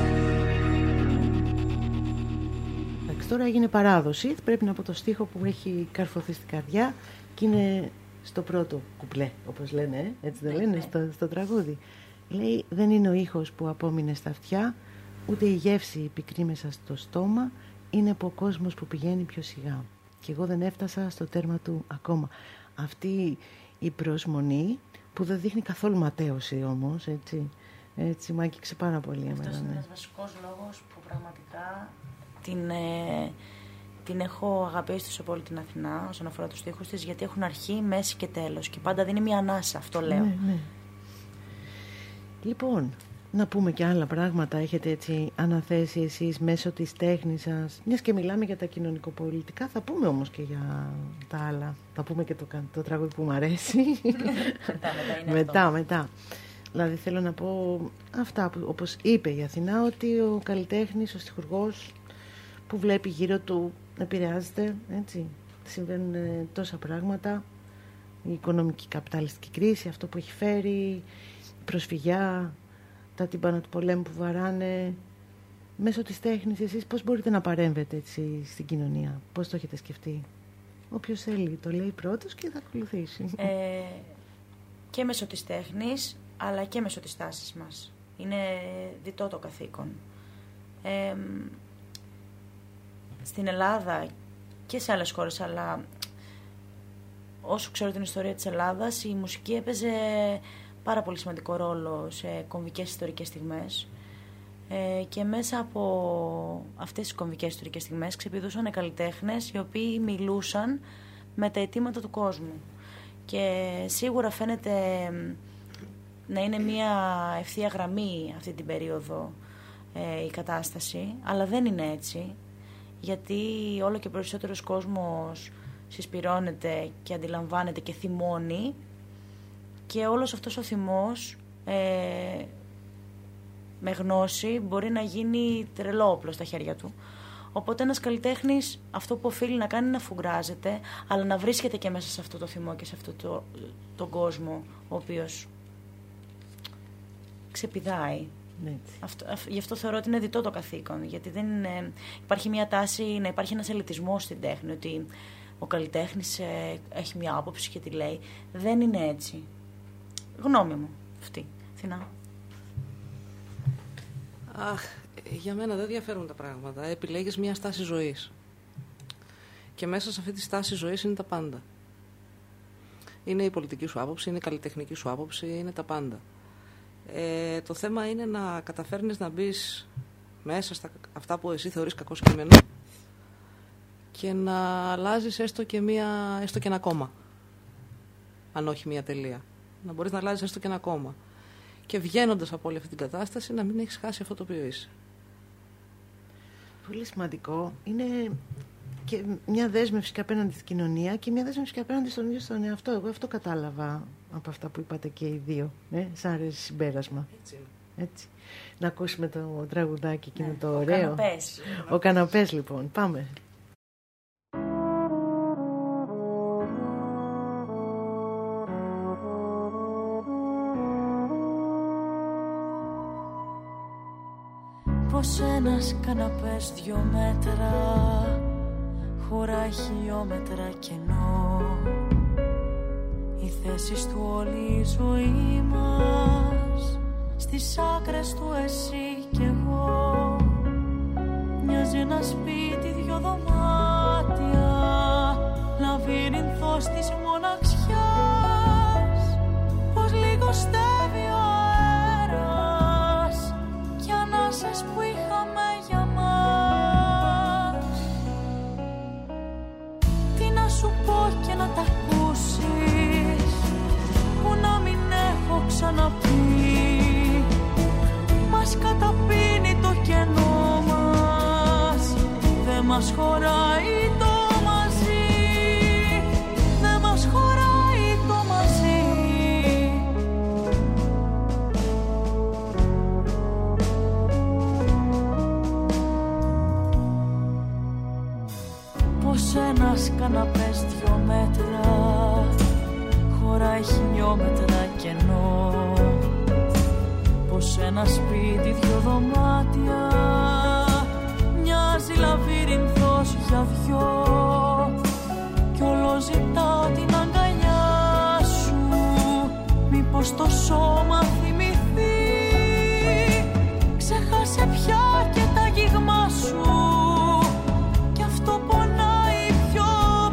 Speaker 2: Εντάξει, τώρα έγινε παράδοση, πρέπει να πω το στίχο που έχει καρφωθεί στην καρδιά και είναι στο πρώτο κουπλέ, όπως λένε, ε? Έτσι δεν λένε στο, στο τραγούδι. Λέει, δεν είναι ο ήχος που απόμεινε στα αυτιά, ούτε η γεύση πικρή μέσα στο στόμα, είναι από ο κόσμος που πηγαίνει πιο σιγά. και εγώ δεν έφτασα στο τέρμα του ακόμα. Αυτή η προσμονή που δεν δείχνει καθόλου ματέωση όμως, έτσι, έτσι μ' άγγιξε πάρα πολύ.
Speaker 4: Αυτός
Speaker 2: εμένα,
Speaker 4: είναι
Speaker 2: ναι.
Speaker 4: ένας βασικός λόγος που πραγματικά την, ε, την έχω αγαπήσει τόσο πολύ την Αθηνά όσον αφορά τους στίχους της, γιατί έχουν αρχή, μέση και τέλος και πάντα δίνει μια ανάσα, αυτό λέω.
Speaker 2: Ναι, ναι. Λοιπόν, να πούμε και άλλα πράγματα έχετε έτσι αναθέσει εσείς μέσω της τέχνης σας. Μιας και μιλάμε για τα κοινωνικοπολιτικά, θα πούμε όμως και για τα άλλα. Θα πούμε και το, το τραγούδι που μου αρέσει.
Speaker 4: μετά, μετά είναι
Speaker 2: μετά,
Speaker 4: αυτό.
Speaker 2: μετά. Δηλαδή θέλω να πω αυτά που, όπως είπε η Αθηνά, ότι ο καλλιτέχνης, ο στιχουργός που βλέπει γύρω του επηρεάζεται, έτσι. Συμβαίνουν ε, τόσα πράγματα. Η οικονομική καπιταλιστική κρίση, αυτό που έχει φέρει, η προσφυγιά, τα τύμπανα του πολέμου που βαράνε. Μέσω της τέχνης εσείς πώς μπορείτε να παρέμβετε έτσι στην κοινωνία, πώς το έχετε σκεφτεί? Όποιος θέλει το λέει πρώτος και θα ακολουθήσει.
Speaker 4: Ε, και μέσω της τέχνης, αλλά και μέσω της τάσης μας. Είναι διτό το καθήκον. Ε, στην Ελλάδα και σε άλλες χώρες, αλλά όσο ξέρω την ιστορία της Ελλάδας, η μουσική έπαιζε πάρα πολύ σημαντικό ρόλο σε κομβικές ιστορικές στιγμές, ε, και μέσα από αυτές τις κομβικές ιστορικές στιγμές ξεπηδούσαν καλλιτέχνες οι οποίοι μιλούσαν με τα αιτήματα του κόσμου. Και σίγουρα φαίνεται να είναι μια ευθεία γραμμή αυτή την περίοδο ε, η κατάσταση, αλλά δεν είναι έτσι, γιατί όλο και περισσότερος κόσμος συσπυρώνεται και αντιλαμβάνεται και θυμώνει, και όλος αυτός ο θυμός ε, με γνώση μπορεί να γίνει τρελό όπλο στα χέρια του. Οπότε ένας καλλιτέχνης αυτό που οφείλει να κάνει είναι να φουγκράζεται, αλλά να βρίσκεται και μέσα σε αυτό το θυμό και σε αυτό το, τον κόσμο ο οποίος ξεπηδάει. Αυτό, αυ, γι' αυτό θεωρώ ότι είναι διτό το καθήκον, γιατί δεν είναι, υπάρχει μια τάση να υπάρχει ένας ελιτισμός στην τέχνη, ότι ο καλλιτέχνης ε, έχει μια άποψη και τη λέει. Δεν είναι έτσι. Γνώμη μου αυτή. Θηνά.
Speaker 3: Αχ, για μένα δεν διαφέρουν τα πράγματα. Επιλέγεις μια στάση ζωής. Και μέσα σε αυτή τη στάση ζωής είναι τα πάντα. Είναι η πολιτική σου άποψη, είναι η καλλιτεχνική σου άποψη, είναι τα πάντα. Ε, το θέμα είναι να καταφέρνεις να μπεις μέσα στα αυτά που εσύ θεωρείς κακό κείμενο και να αλλάζεις έστω και, μία, έστω και ένα κόμμα. Αν όχι μία τελεία. Να μπορείς να αλλάζεις έστω και ένα κόμμα. Και βγαίνοντας από όλη αυτή την κατάσταση να μην έχεις χάσει αυτό το οποίο είσαι.
Speaker 2: Πολύ σημαντικό. Είναι και μια δέσμευση και απέναντι στην κοινωνία και μια δέσμευση και απέναντι στον ίδιο στον εαυτό. Εγώ αυτό κατάλαβα από αυτά που είπατε και οι δύο. Ναι, σαν συμπέρασμα.
Speaker 3: Έτσι.
Speaker 2: Έτσι. Να ακούσουμε το τραγουδάκι και
Speaker 4: Ναι,
Speaker 2: με το
Speaker 4: ο
Speaker 2: ωραίο.
Speaker 4: καναπές.
Speaker 2: Ο καναπές, λοιπόν. Πάμε.
Speaker 5: Πως ένας καναπές δυο μέτρα χωράει χιλιόμετρα κενό. Οι θέσεις του όλη η ζωή μας στις άκρες του εσύ κι εγώ. Μοιάζει ένα σπίτι δυο δωμάτια, λαβύρινθος της μοναξιάς. Πως λιγοστεύει ο αέρας κι ανάσες που είχαμε για μας. Τι να σου πω και να τα ακούσεις, που να μην έχω ξαναπεί. Μας καταπίνει το κενό μας, δεν μας χωράει το μαζί, δεν μας χωράει το μαζί. Πως ένας καναπές δυο μέτρα χωράει χιλιόμετρα κενό. Πως ένα σπίτι δυο δωμάτια μοιάζει λαβύρινθος για δυο. Κι όλο ζητάω την αγκαλιά σου, μήπως το σώμα θυμηθεί. Ξέχασε πια και τα αγγίγμα σου, κι αυτό πονάει πιο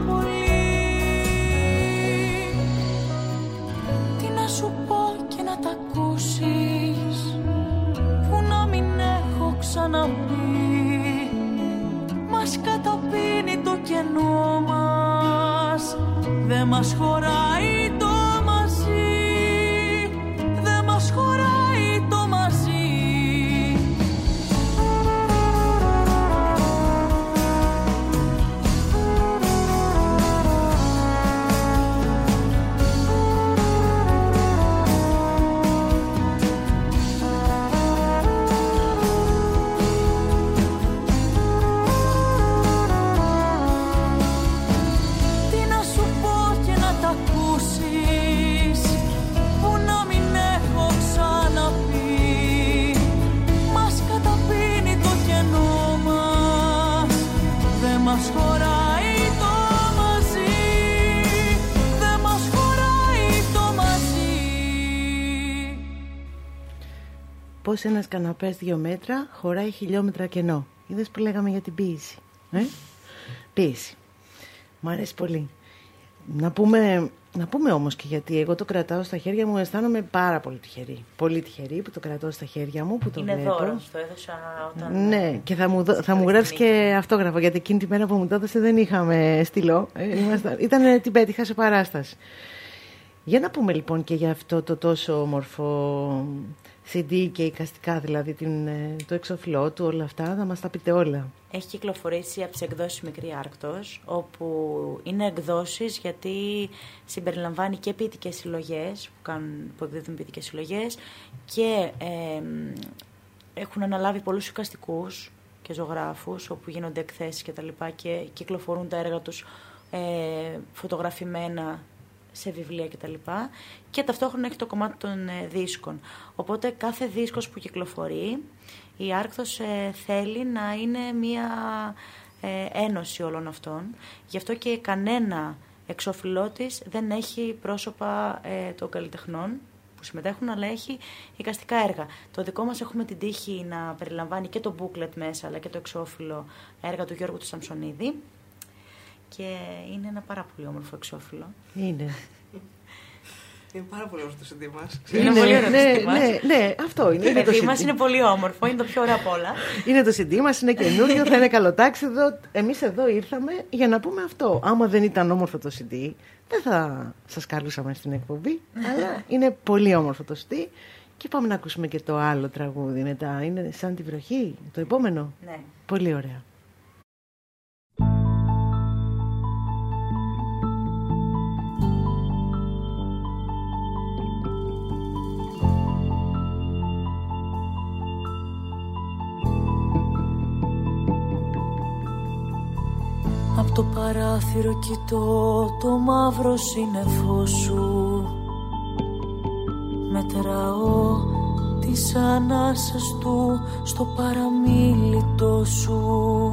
Speaker 5: μας χωράει το μαζί, δεν μας χωράει το μαζί.
Speaker 2: Πώς ένας καναπές δύο μέτρα χωράει χιλιόμετρα κενό. Είδες που λέγαμε για την ποίηση. Ε? Ποίηση. Μ' αρέσει πολύ. Να πούμε, να πούμε όμως και γιατί εγώ το κρατάω στα χέρια μου, αισθάνομαι πάρα πολύ τυχερή. Πολύ τυχερή που το κρατάω στα χέρια μου, που το
Speaker 4: είναι
Speaker 2: βλέπω.
Speaker 4: δώρο, το έδωσα όταν...
Speaker 2: Ναι, και θα μου, θα μου γράψει και αυτόγραφο, γιατί εκείνη τη μέρα που μου το έδωσε δεν είχαμε στυλό. Ε, ήμασταν, ήταν την πέτυχα σε παράσταση. Για να πούμε λοιπόν και για αυτό το τόσο όμορφο σι ντι και εικαστικά, δηλαδή την, το εξώφυλλό του, όλα αυτά, θα μας τα πείτε όλα.
Speaker 4: Έχει κυκλοφορήσει από τις εκδόσεις Μικρή Άρκτος, όπου είναι εκδόσεις γιατί συμπεριλαμβάνει και ποιητικές συλλογές που, κάνουν, που εκδίδουν ποιητικές συλλογές και ε, έχουν αναλάβει πολλούς εικαστικούς και ζωγράφους όπου γίνονται εκθέσεις και τα λοιπά και κυκλοφορούν τα έργα τους ε, φωτογραφημένα σε βιβλία και τα λοιπά, και ταυτόχρονα έχει το κομμάτι των ε, δίσκων. Οπότε κάθε δίσκος που κυκλοφορεί, η Άρκτος ε, θέλει να είναι μία ε, ένωση όλων αυτών. Γι' αυτό και κανένα εξώφυλλό της δεν έχει πρόσωπα ε, των καλλιτεχνών που συμμετέχουν, αλλά έχει εικαστικά έργα. Το δικό μας έχουμε την τύχη να περιλαμβάνει και το booklet μέσα, αλλά και το εξώφυλλο έργα του Γιώργου του Σαμσονίδη. Και είναι ένα πάρα πολύ όμορφο εξώφυλλο.
Speaker 2: Είναι.
Speaker 3: Είναι πάρα πολύ όμορφο το σι ντι μας.
Speaker 2: Είναι, είναι πολύ ωραίο το σι ντι μας. Ναι, ναι, ναι, αυτό είναι.
Speaker 4: Το σι ντι μας είναι πολύ όμορφο, είναι το πιο ωραίο από όλα.
Speaker 2: Είναι το σι ντι μας, είναι καινούριο, θα είναι καλοτάξιδο. Εμείς εδώ ήρθαμε για να πούμε αυτό. Άμα δεν ήταν όμορφο το σι ντι, δεν θα σας καλούσαμε στην εκπομπή. Αλλά είναι πολύ όμορφο το σι ντι. Και πάμε να ακούσουμε και το άλλο τραγούδι μετά. Είναι σαν τη βροχή, το επόμενο.
Speaker 4: Ναι.
Speaker 2: Πολύ ωραία.
Speaker 5: Απ' το παράθυρο κοιτώ το μαύρο σύννεφό σου. Μετράω τις ανάσες του στο παραμίλητο σου.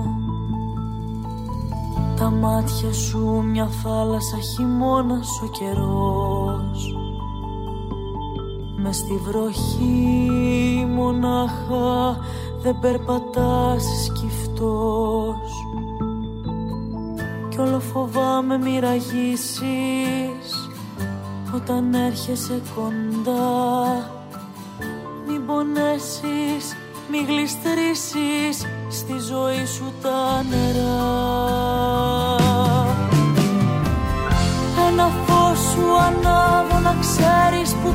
Speaker 5: Τα μάτια σου μια θάλασσα, χειμώνας ο καιρός. Μες στη βροχή μονάχα δεν περπατάς σκυφτός. Κι όλο φοβάμαι μη ραγίσεις όταν έρχεσαι κοντά. Μην πονέσεις, μη γλιστρήσεις στη ζωή σου τα νερά. Ένα φως σου ανάβω να ξέρεις που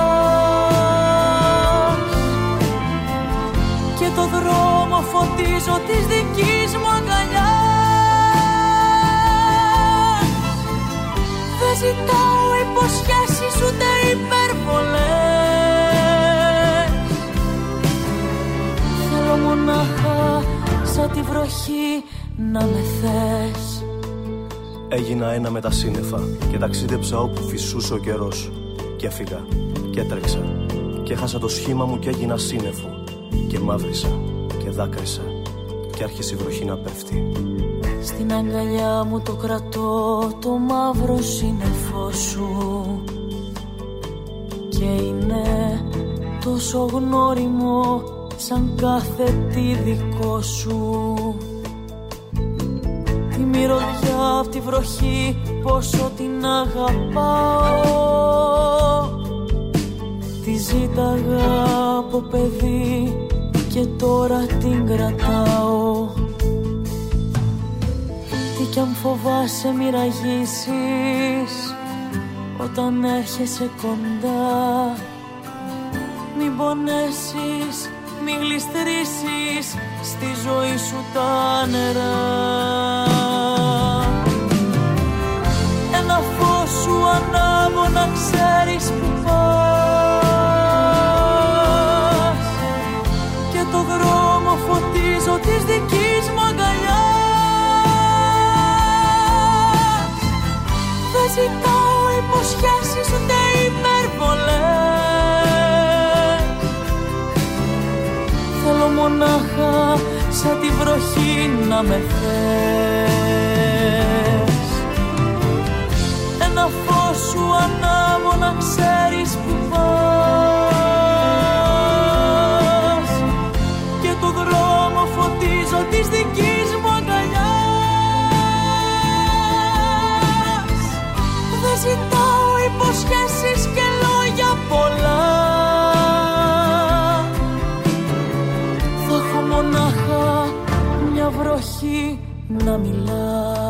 Speaker 5: πας, και το δρόμο φωτίζω της δικής μου αγκαλιάς. Δεν ζητάω υποσχέσεις ούτε υπερβολές. Θέλω μονάχα σαν τη βροχή να με θες.
Speaker 6: Έγινα ένα με τα σύννεφα και ταξίδεψα όπου φυσούσε ο καιρός. Και έφυγα και έτρεξα και έχασα το σχήμα μου και έγινα σύννεφο. Και μαύρισα και δάκρυσα και άρχισε η βροχή να πέφτει.
Speaker 5: Στην αγκαλιά μου το κρατώ το μαύρο σύννεφό σου, και είναι τόσο γνώριμο σαν κάθε τι δικό σου. Τη μυρωδιά απ' τη βροχή πόσο την αγαπάω. Τη ζήταγα από παιδί και τώρα την κρατάω. Τι κι αν φοβάσαι μη ραγίσεις όταν έρχεσαι κοντά. Μην πονέσεις, μην γλιστρήσεις στη ζωή σου τα νερά. Ένα φως σου ανάβω να ξέρεις που πας, και το δρόμο φωτίζω της δικής μου αγκαλιάς. Δεν ζητάω υποσχέσεις ούτε υπερβολές, θέλω μονάχα σαν τη βροχή να με θες. Ένα φως σου ανάβω να ξέρεις που πας, και το δρόμο φωτίζω της δικής μου αγκαλιάς. Δεν ζητάω υποσχέσεις και λόγια πολλά, θα έχω μονάχα μια βροχή να μιλά.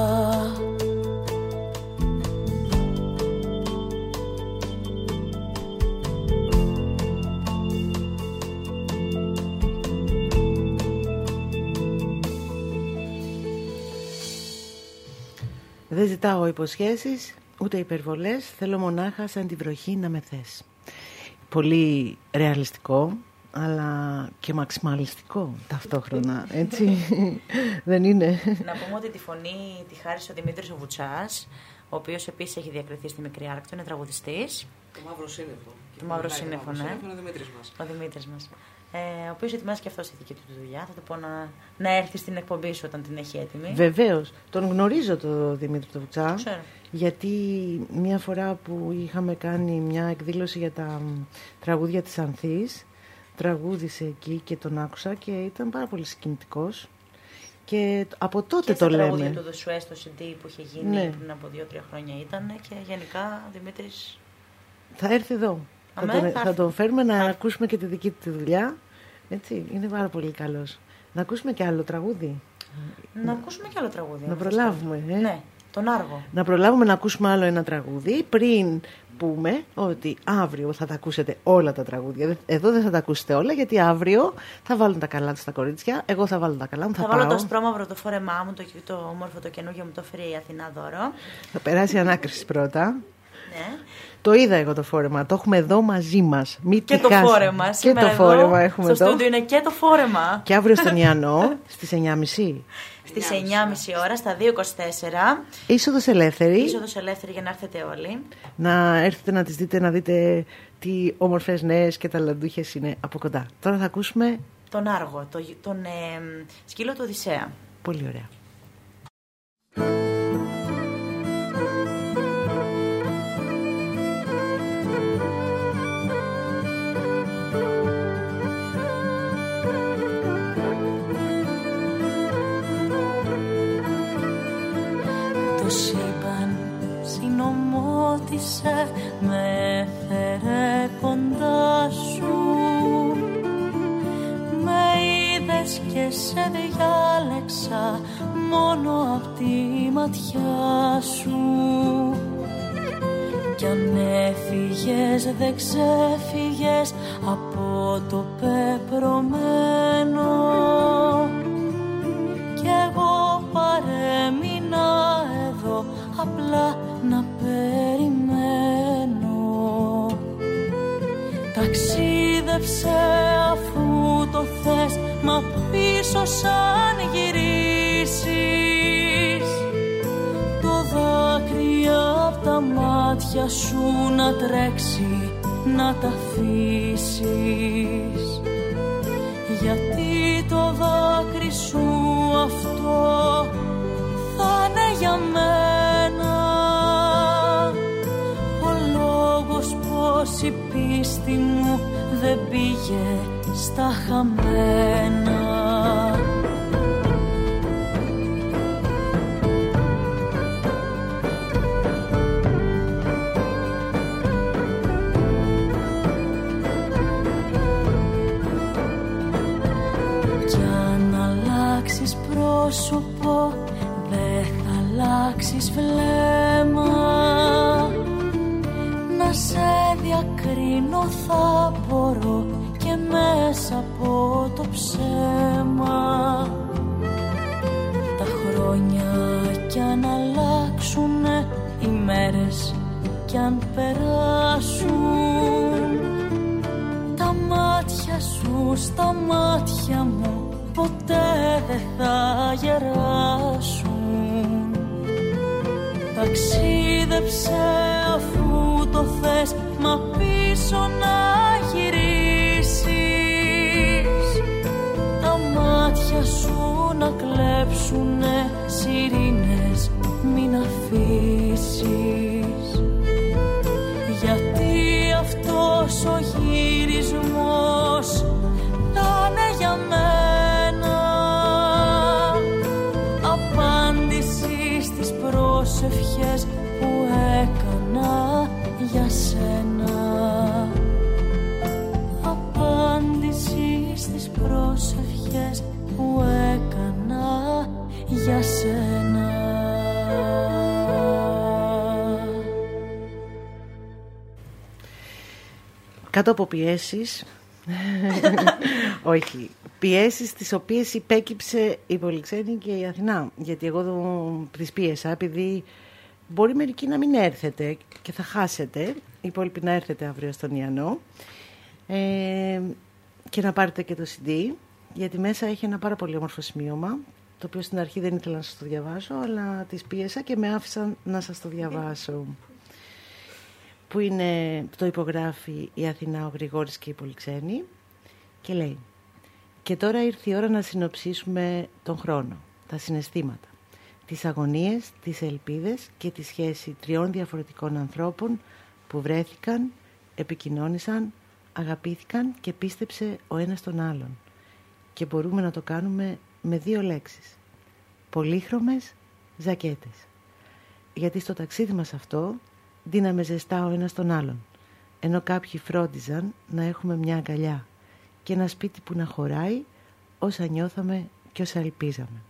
Speaker 2: Δεν ζητάω υποσχέσεις, ούτε υπερβολές, θέλω μονάχα σαν τη βροχή να με θες. Πολύ ρεαλιστικό, αλλά και μαξιμαλιστικό ταυτόχρονα, έτσι, δεν είναι?
Speaker 4: Να πούμε ότι τη φωνή τη χάρισε ο Δημήτρης ο Βουτσάς, ο οποίος επίσης έχει διακριθεί στη Μικρή Άρκτο, είναι τραγουδιστής.
Speaker 3: Το Μαύρο Σύννεφο.
Speaker 4: Το Μαύρο Σύννεφο, ναι.
Speaker 3: Είναι ο Δημήτρης μας.
Speaker 4: Ο Δημήτρης μας. Ε, ο οποίος ετοιμάζει και αυτός τη δική του δουλειά. Θα του πω να, να έρθει στην εκπομπή σου όταν την έχει έτοιμη.
Speaker 2: Βεβαίως. Τον γνωρίζω τον Δημήτρη το Βουτσά.
Speaker 4: Ξέρω.
Speaker 2: Γιατί μια φορά που είχαμε κάνει μια εκδήλωση για τα τραγούδια της Ανθής, τραγούδισε εκεί και τον άκουσα και ήταν πάρα πολύ συγκινητικός. Και από τότε
Speaker 4: και
Speaker 2: το λέμε.
Speaker 4: Και στα τραγούδια του Δοσουέ στο σι ντι που είχε γίνει, ναι, πριν από δύο τρία χρόνια ήταν, και γενικά ο Δημήτρης
Speaker 2: θα έρθει εδώ.
Speaker 4: Αμέ,
Speaker 2: θα, τον,
Speaker 4: θα,
Speaker 2: θα τον φέρουμε να
Speaker 4: θα...
Speaker 2: ακούσουμε και τη δική του δουλειά. Έτσι, είναι πάρα πολύ καλός. Να ακούσουμε και άλλο τραγούδι.
Speaker 4: Να, να ακούσουμε και άλλο τραγούδι.
Speaker 2: Να προλάβουμε. Ε?
Speaker 4: Ναι, τον Άργο.
Speaker 2: Να προλάβουμε να ακούσουμε άλλο ένα τραγούδι πριν πούμε ότι αύριο θα τα ακούσετε όλα τα τραγούδια. Εδώ δεν θα τα ακούσετε όλα, γιατί αύριο θα βάλουν τα καλά τους τα κορίτσια. Εγώ θα βάλω τα καλά μου. Θα,
Speaker 4: θα
Speaker 2: πάω.
Speaker 4: βάλω το ασπρόμαυρο, το φόρεμά μου, το, το όμορφο, το καινούργιο μου, το φέρει η Αθηνά δώρο.
Speaker 2: Θα περάσει η ανάκριση πρώτα.
Speaker 4: Ναι.
Speaker 2: Το είδα εγώ το φόρεμα, το έχουμε εδώ μαζί μας. Μη
Speaker 4: και το φόρεμα.
Speaker 2: Και το φόρεμα έχουμε
Speaker 4: στο
Speaker 2: εδώ.
Speaker 4: Στο στούντιο είναι και το φόρεμα.
Speaker 2: Και αύριο στον Ιαννό στις εννιά και μισή.
Speaker 4: Στις εννιά και μισή ώρα, στα δύο είκοσι τέσσερα.
Speaker 2: Είσοδος ελεύθερη.
Speaker 4: Είσοδος ελεύθερη για να έρθετε όλοι.
Speaker 2: Να έρθετε να τις δείτε, να δείτε τι όμορφες νέες και ταλαντούχες είναι από κοντά. Τώρα θα ακούσουμε
Speaker 4: τον Άργο, τον, τον ε, σκύλο του Οδυσσέα.
Speaker 2: Πολύ ωραία.
Speaker 5: Το σύμπαν συνομώτησε, με έφερε κοντά σου. Με είδες και σε διάλεξα μόνο απ' τη ματιά σου. Κι αν έφυγες δεν ξέφυγες από το πεπρωμένο, κι εγώ παρέμεινα εδώ απλά να περιμένω. Ταξίδεψε αφού το θες, μα πίσω σαν γυρίσεις, το δάκρυ απ' τα μάτια σου να τρέξει, να τα αφήσεις. Γιατί το δάκρυ σου αυτό θα είναι για μένα ο λόγος πως η πίστη μου δεν πήγε στα χαμένα. Πρόσωπο, δε θα αλλάξεις βλέμμα. μόνο θα μπορώ και μέσα από το ψέμα. Τα χρόνια κι αν αλλάξουνε οι μέρες κι αν περάσουν, τα μάτια σου στα μάτια μου ποτέ δεν θα γεράσουν. Ταξίδεψε αφού το θες, μα πίσω να γυρίσεις. Τα μάτια σου να κλέψουνε σιρήνες, μην αφήσεις. Γιατί αυτός ο γυρισμός θα είναι για μένα απάντηση στις προσευχές που έκανα για σένα. Απάντηση στις προσευχές που έκανα για σένα.
Speaker 2: Κάτω από πιέσεις, όχι, πιέσεις τις οποίες υπέκυψε η Πολυξένη και η Αθηνά. Γιατί εγώ τις πίεσα, επειδή μπορεί μερικοί να μην έρθετε και θα χάσετε, οι υπόλοιποι να έρθετε αύριο στον Ιαννό ε, και να πάρετε και το σι ντι, γιατί μέσα έχει ένα πάρα πολύ όμορφο σημείωμα, το οποίο στην αρχή δεν ήθελα να σας το διαβάσω, αλλά τις πίεσα και με άφησαν να σας το διαβάσω. Που είναι, το υπογράφει η Αθηνά, ο Γρηγόρης και η Πολυξένη και λέει: «Και τώρα ήρθε η ώρα να συνοψίσουμε τον χρόνο, τα συναισθήματα, τις αγωνίες, τις ελπίδες και τη σχέση τριών διαφορετικών ανθρώπων που βρέθηκαν, επικοινώνησαν, αγαπήθηκαν και πίστεψε ο ένας τον άλλον. Και μπορούμε να το κάνουμε με δύο λέξεις: πολύχρωμες ζακέτες. Γιατί στο ταξίδι μας αυτό δίναμε ζεστά ο ένας τον άλλον, ενώ κάποιοι φρόντιζαν να έχουμε μια αγκαλιά και ένα σπίτι που να χωράει όσα νιώθαμε και όσα ελπίζαμε.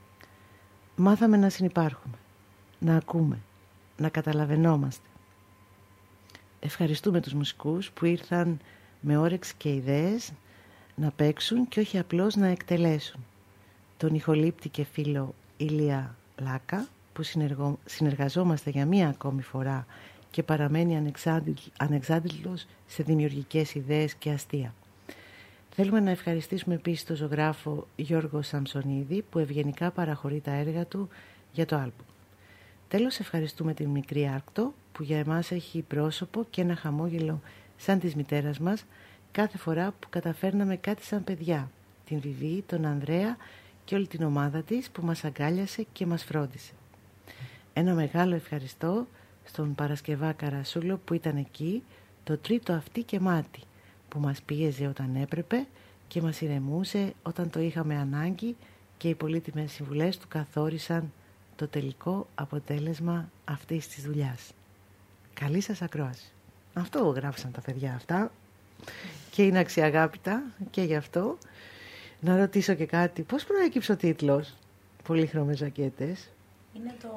Speaker 2: Μάθαμε να συνυπάρχουμε, να ακούμε, να καταλαβαινόμαστε. Ευχαριστούμε τους μουσικούς που ήρθαν με όρεξη και ιδέες να παίξουν και όχι απλώς να εκτελέσουν. Τον ηχολήπτη και φίλο Ηλία Λάκα, που συνεργο... συνεργαζόμαστε για μία ακόμη φορά και παραμένει ανεξάντλητος σε δημιουργικές ιδέες και αστεία. Θέλουμε να ευχαριστήσουμε επίσης τον ζωγράφο Γιώργο Σαμσονίδη, που ευγενικά παραχωρεί τα έργα του για το άλμπουμ. Τέλος, ευχαριστούμε την μικρή Άρκτο, που για εμάς έχει πρόσωπο και ένα χαμόγελο σαν της μητέρας μας κάθε φορά που καταφέρναμε κάτι σαν παιδιά, την Βιβί, τον Ανδρέα και όλη την ομάδα της που μας αγκάλιασε και μας φρόντισε. Ένα μεγάλο ευχαριστώ στον Παρασκευά Καρασούλο που ήταν εκεί, το τρίτο αυτί και μάτι, που μας πίεζε όταν έπρεπε και μας ηρεμούσε όταν το είχαμε ανάγκη, και οι πολύτιμες συμβουλές του καθόρισαν το τελικό αποτέλεσμα αυτής της δουλειάς. Καλή σας ακρόαση. Αυτό γράψαν τα παιδιά αυτά και είναι αξιαγάπητα και γι' αυτό. Να ρωτήσω και κάτι, πώς προέκυψε ο τίτλος «Πολύχρωμες ζακέτες»?
Speaker 4: Είναι το,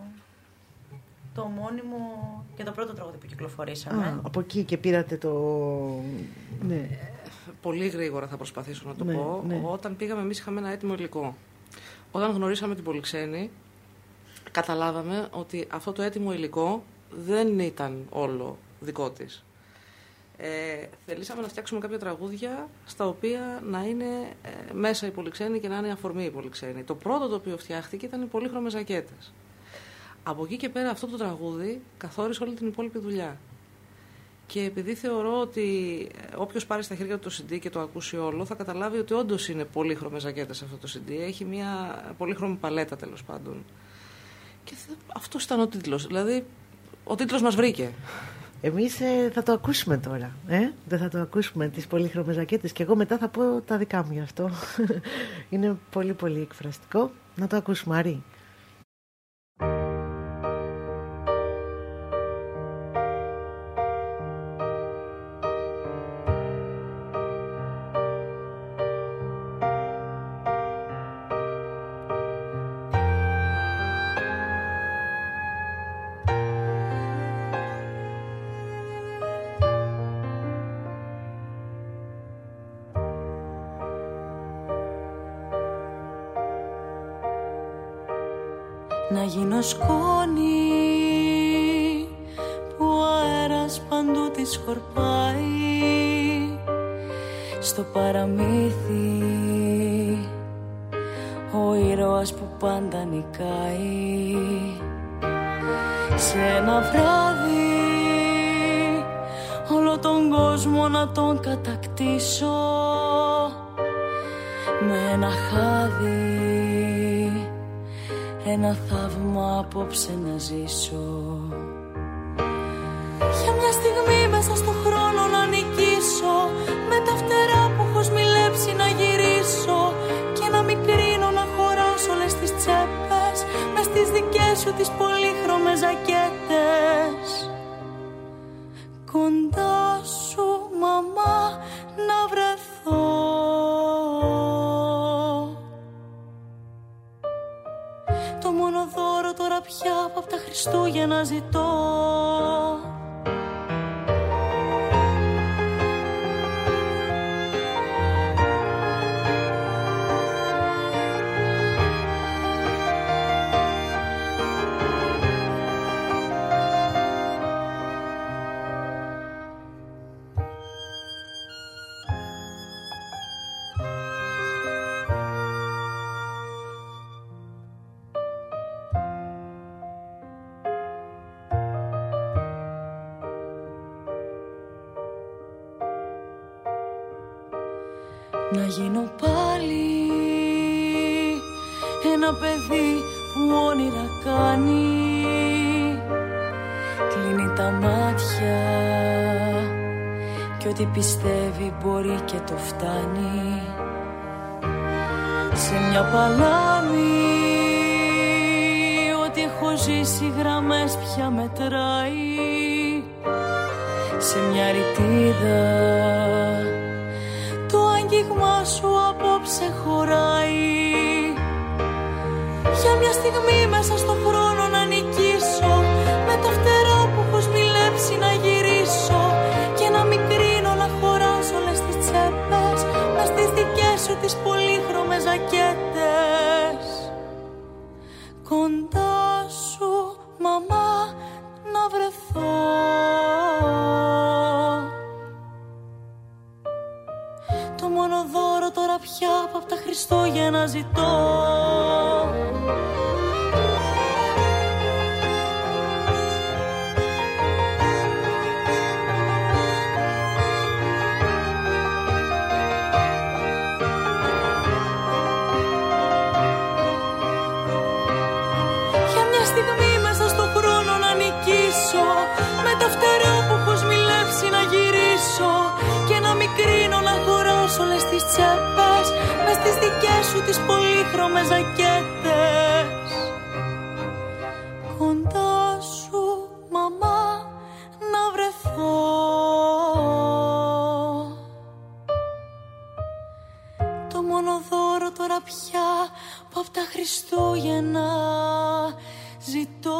Speaker 4: το μόνιμο και το πρώτο τραγούδι που κυκλοφορήσαμε.
Speaker 2: Α, από εκεί και πήρατε το... Ναι.
Speaker 3: Πολύ γρήγορα θα προσπαθήσω να το
Speaker 2: ναι,
Speaker 3: πω.
Speaker 2: Ναι.
Speaker 3: Όταν πήγαμε εμείς είχαμε ένα έτοιμο υλικό. Όταν γνωρίσαμε την Πολυξένη, καταλάβαμε ότι αυτό το έτοιμο υλικό δεν ήταν όλο δικό της. Ε, θελήσαμε να φτιάξουμε κάποια τραγούδια στα οποία να είναι ε, μέσα η Πολυξένη και να είναι αφορμή η Πολυξένη. Το πρώτο το οποίο φτιάχτηκε ήταν οι πολύχρωμες ζακέτες. Από εκεί και πέρα αυτό το τραγούδι καθόρισε όλη την υπόλοιπη δουλειά. Και επειδή θεωρώ ότι όποιος πάρει στα χέρια του το σι ντι και το ακούσει όλο, θα καταλάβει ότι όντως είναι πολύχρωμες ζακέτες αυτό το σι ντι. Έχει μια πολύχρωμη παλέτα τέλος πάντων. Και αυτός ήταν ο τίτλος. Δηλαδή, ο τίτλος μας βρήκε.
Speaker 2: Εμείς ε, θα το ακούσουμε τώρα. Ε? Δεν θα το ακούσουμε τις πολύχρωμες ζακέτες και εγώ μετά θα πω τα δικά μου γι' αυτό. Είναι πολύ πολύ εκφραστικό. Να το ακούσουμε, Άρη.
Speaker 5: να γίνω σκόνη που ο αέρας παντού τη σκορπάει. Στο παραμύθι ο ήρωας που πάντα νικάει. Σε ένα βράδυ όλο τον κόσμο να τον κατακτήσω, με ένα χάδι ένα θαύμα απόψε να ζήσω. Για μια στιγμή μέσα στο χρόνο να νικήσω, με τα φτερά που έχω σμιλέψει να γυρίσω και να μην κρίνω να χωράω σ' όλες τις τσέπες, μες στις δικές σου τις πολύχρωμες ζακέτες. Κοντά σου μαμά να βρεθώ, το μόνο δώρο τώρα πια που απ' τα Χριστούγεννα ζητώ. Να γίνω πάλι ένα παιδί που όνειρα κάνει, κλείνει τα μάτια και ό,τι πιστεύει μπορεί και το φτάνει. Σε μια παλάμη ό,τι έχω ζήσει γραμμές πια μετράει. Σε μια ρητίδα το άγγιγμα σου απόψε χωράει. Για μια στιγμή μέσα στον χρόνο να νικήσω, με τα φτερά που έχω σμιλέψει να γυρίσω και να μην κρίνω να χωράω σ' όλες τις τσέπες, μες στις δικές σου τις πολύχρωμες ζακέτες. Κοντά σου μαμά να βρεθώ, το μόνο δώρο τώρα πια που απ' τα Χριστούγεννα ζητώ. Για μια στιγμή μέσα στον χρόνο να νικήσω, με τα φτερά που έχω σμιλέψει να γυρίσω και να μην κρίνω να χωράω σ' όλες τις τσέπες, μες στις δικές σου τις πολύχρωμες ζακέτες. Κοντά σου μαμά να βρεθώ, το μόνο δώρο τώρα πια που απ' τα Χριστούγεννα ζητώ.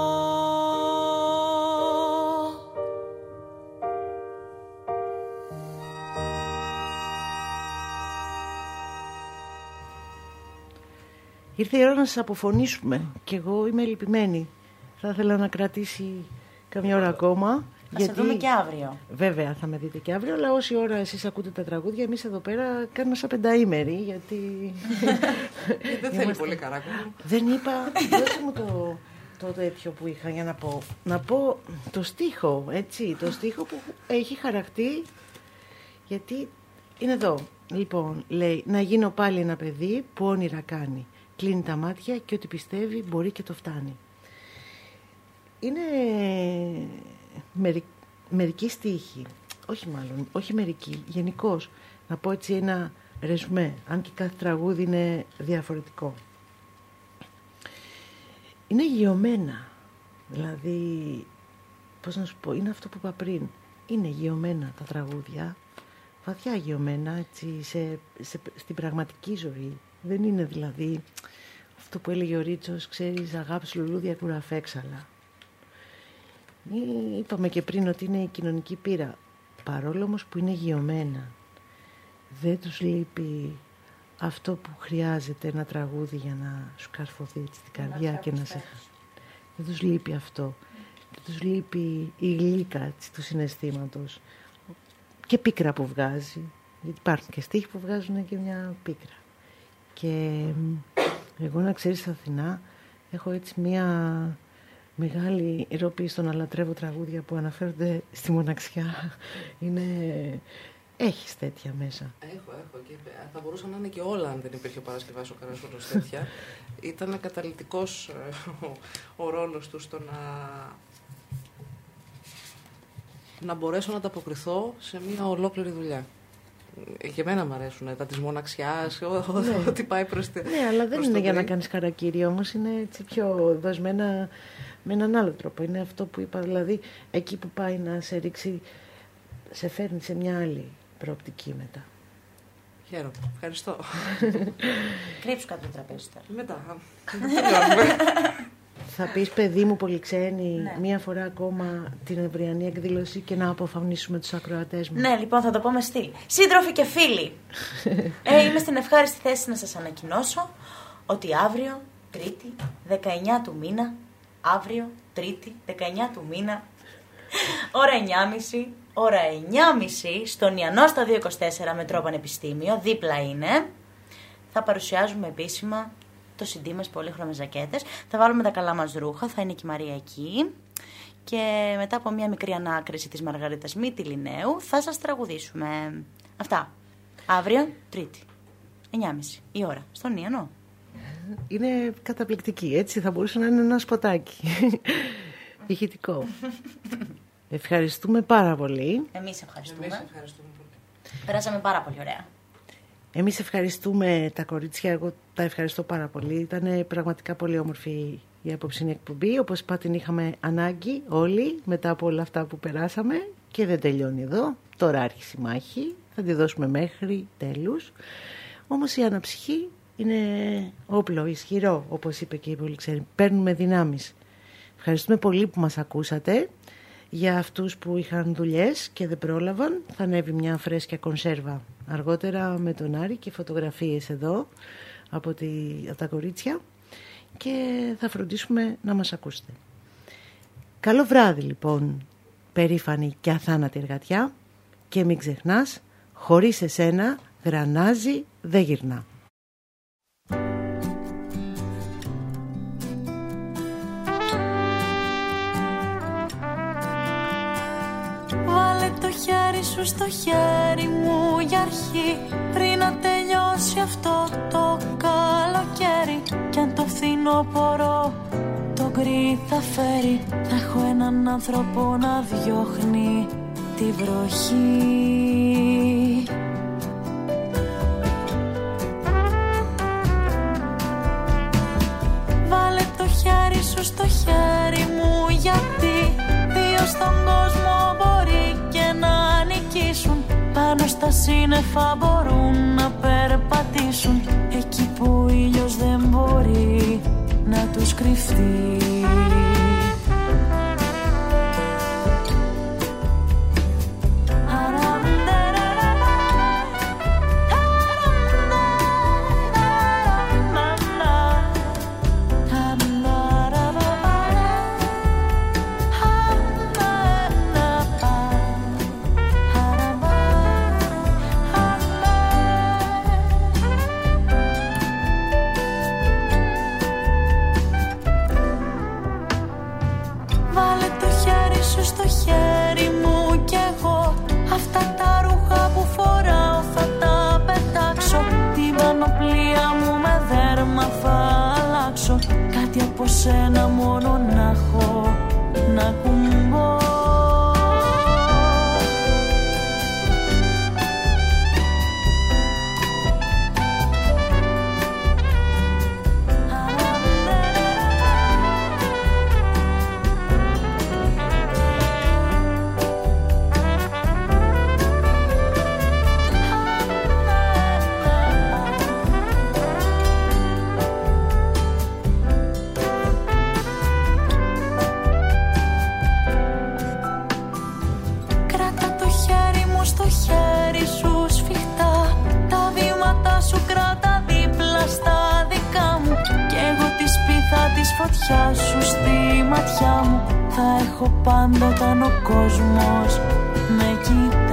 Speaker 2: Ήρθε η ώρα να σας αποφωνήσουμε και εγώ είμαι λυπημένη. Θα ήθελα να κρατήσει καμιά ώρα ακόμα.
Speaker 4: Θα γιατί... σε δούμε και αύριο.
Speaker 2: Βέβαια θα με δείτε και αύριο, αλλά όση ώρα εσείς ακούτε τα τραγούδια, εμείς εδώ πέρα κάνουμε σαν πενταήμερη, γιατί...
Speaker 3: Δεν θέλει πολύ καράκο.
Speaker 2: Δεν είπα, δώσε μου το, το τέτοιο που είχα για να πω. Να πω το στίχο, έτσι, το στίχο που έχει χαρακτεί, γιατί είναι εδώ. Λοιπόν, λέει, να γίνω πάλι ένα παιδί που όνειρα κάνει. Κλείνει τα μάτια και ό,τι πιστεύει μπορεί και το φτάνει. Είναι μερι, μερικοί στίχοι, όχι μάλλον, όχι μερικοί, γενικώς. Να πω έτσι ένα ρεσμέ, αν και κάθε τραγούδι είναι διαφορετικό. Είναι γεωμένα, δηλαδή, πώς να σου πω, είναι αυτό που είπα πριν. Είναι γεωμένα τα τραγούδια, βαθιά γεωμένα, έτσι, σε, σε, στην πραγματική ζωή. Δεν είναι δηλαδή αυτό που έλεγε ο Ρίτσος, ξέρεις, αγάπης λουλούδια κουραφέξαλα. Είπαμε και πριν ότι είναι η κοινωνική πείρα. Παρόλο όμως που είναι γεωμένα, δεν τους λείπει αυτό που χρειάζεται ένα τραγούδι για να σου καρφωθεί στην καρδιά και να σε... Δεν τους λείπει αυτό. Δεν τους λείπει η γλύκα του συναισθήματος. Και πίκρα που βγάζει. Γιατί υπάρχουν και στίχοι που βγάζουν και μια πίκρα. Και εγώ, να ξέρεις, στην Αθηνά έχω έτσι μια μεγάλη ροπή στο να λατρεύω τραγούδια που αναφέρονται στη μοναξιά. Είναι... Έχεις τέτοια μέσα.
Speaker 3: Έχω, έχω. Και θα μπορούσαν να είναι και όλα αν δεν υπήρχε ο Παρασκευάς ο Καρασούρος τέτοια. Ήταν καταλυτικός ο, ο ρόλος του στο να... να μπορέσω να ανταποκριθώ σε μια ολόκληρη δουλειά. Για μένα μου αρέσουν τα της μοναξιάς, ναι. Ό,τι πάει προς τη...
Speaker 2: Ναι, αλλά δεν είναι για να κάνεις χαρακτήρι, όμως είναι έτσι πιο δοσμένα με έναν άλλο τρόπο. Είναι αυτό που είπα, δηλαδή εκεί που πάει να σε ρίξει, σε φέρνει σε μια άλλη προοπτική μετά.
Speaker 3: Χαίρομαι, ευχαριστώ.
Speaker 4: Κρύψου κάτω το τραπέζι τώρα.
Speaker 3: Μετά.
Speaker 2: Θα πεις, παιδί μου πολυξένη,
Speaker 4: ναι. μία
Speaker 2: φορά ακόμα την ευριανή εκδήλωση και να αποφαυνίσουμε τους ακροατές μας.
Speaker 4: Ναι, λοιπόν, θα το πω με στυλ. Σύντροφοι και φίλοι, ε, είμαι στην ευχάριστη θέση να σας ανακοινώσω ότι αύριο, Τρίτη, δεκαεννιά του μήνα, αύριο, Τρίτη, δεκαεννιά του μήνα, ώρα εννιά και μισή, ώρα εννιά και μισή, στον Ιαννό στα δύο είκοσι τέσσερα Μετρό Πανεπιστήμιο, δίπλα είναι, θα παρουσιάζουμε επίσημα το σι ντι μας, πολύχρωμες ζακέτες. Θα βάλουμε τα καλά μας ρούχα, θα είναι και η Μαρία εκεί. Και μετά από μια μικρή ανάκριση της Μαργαρίτας Μυτιληναίου θα σας τραγουδήσουμε. Αυτά. Αύριο, Τρίτη, εννιά και μισή η ώρα, στον Ιαννό.
Speaker 2: Είναι καταπληκτική, έτσι θα μπορούσε να είναι ένα σποτάκι. Ηχητικό. Ευχαριστούμε πάρα πολύ.
Speaker 4: Εμείς ευχαριστούμε.
Speaker 3: Εμείς ευχαριστούμε πολύ.
Speaker 4: Περάσαμε πάρα πολύ ωραία.
Speaker 2: Εμείς ευχαριστούμε τα κορίτσια, εγώ τα ευχαριστώ πάρα πολύ. Ήταν πραγματικά πολύ όμορφη η απόψινή εκπομπή. Όπως είπα, την είχαμε ανάγκη όλοι μετά από όλα αυτά που περάσαμε και δεν τελειώνει εδώ. Τώρα άρχισε η μάχη, θα τη δώσουμε μέχρι τέλους. Όμως η αναψυχή είναι όπλο ισχυρό, όπως είπε και η Πολυξένη. Παίρνουμε δυνάμεις. Ευχαριστούμε πολύ που μας ακούσατε. Για αυτούς που είχαν δουλειές και δεν πρόλαβαν, θα ανέβει μια φρέσκια κονσέρβα αργότερα με τον Άρη και φωτογραφίες εδώ από, τη, από τα κορίτσια και θα φροντίσουμε να μας ακούσετε. Καλό βράδυ λοιπόν, περήφανη και αθάνατη εργατιά, και μην ξεχνάς, χωρίς εσένα γρανάζι δεν γυρνά.
Speaker 5: Το χέρι σου στο χέρι μου για αρχή, πριν να τελειώσει αυτό το καλοκαίρι. Κι αν το φθινόπωρο το γκρι θα φέρει, θα έχω έναν άνθρωπο να διώχνει τη βροχή. Βάλε το χέρι σου στο χέρι μου, γιατί δύο στον κόσμο να νικήσουν. Πάνω στα σύννεφα μπορούν να περπατήσουν, εκεί που ο ήλιος δεν μπορεί να τους κρυφτεί. Σένα μόνο να έχω να κουμπώ. Στο χέρι σου σφιχτά, τα βήματα σου κράτα φωτιά σου στη ματιά μου θα έχω πάντα όταν ο κόσμος με κοιτάει.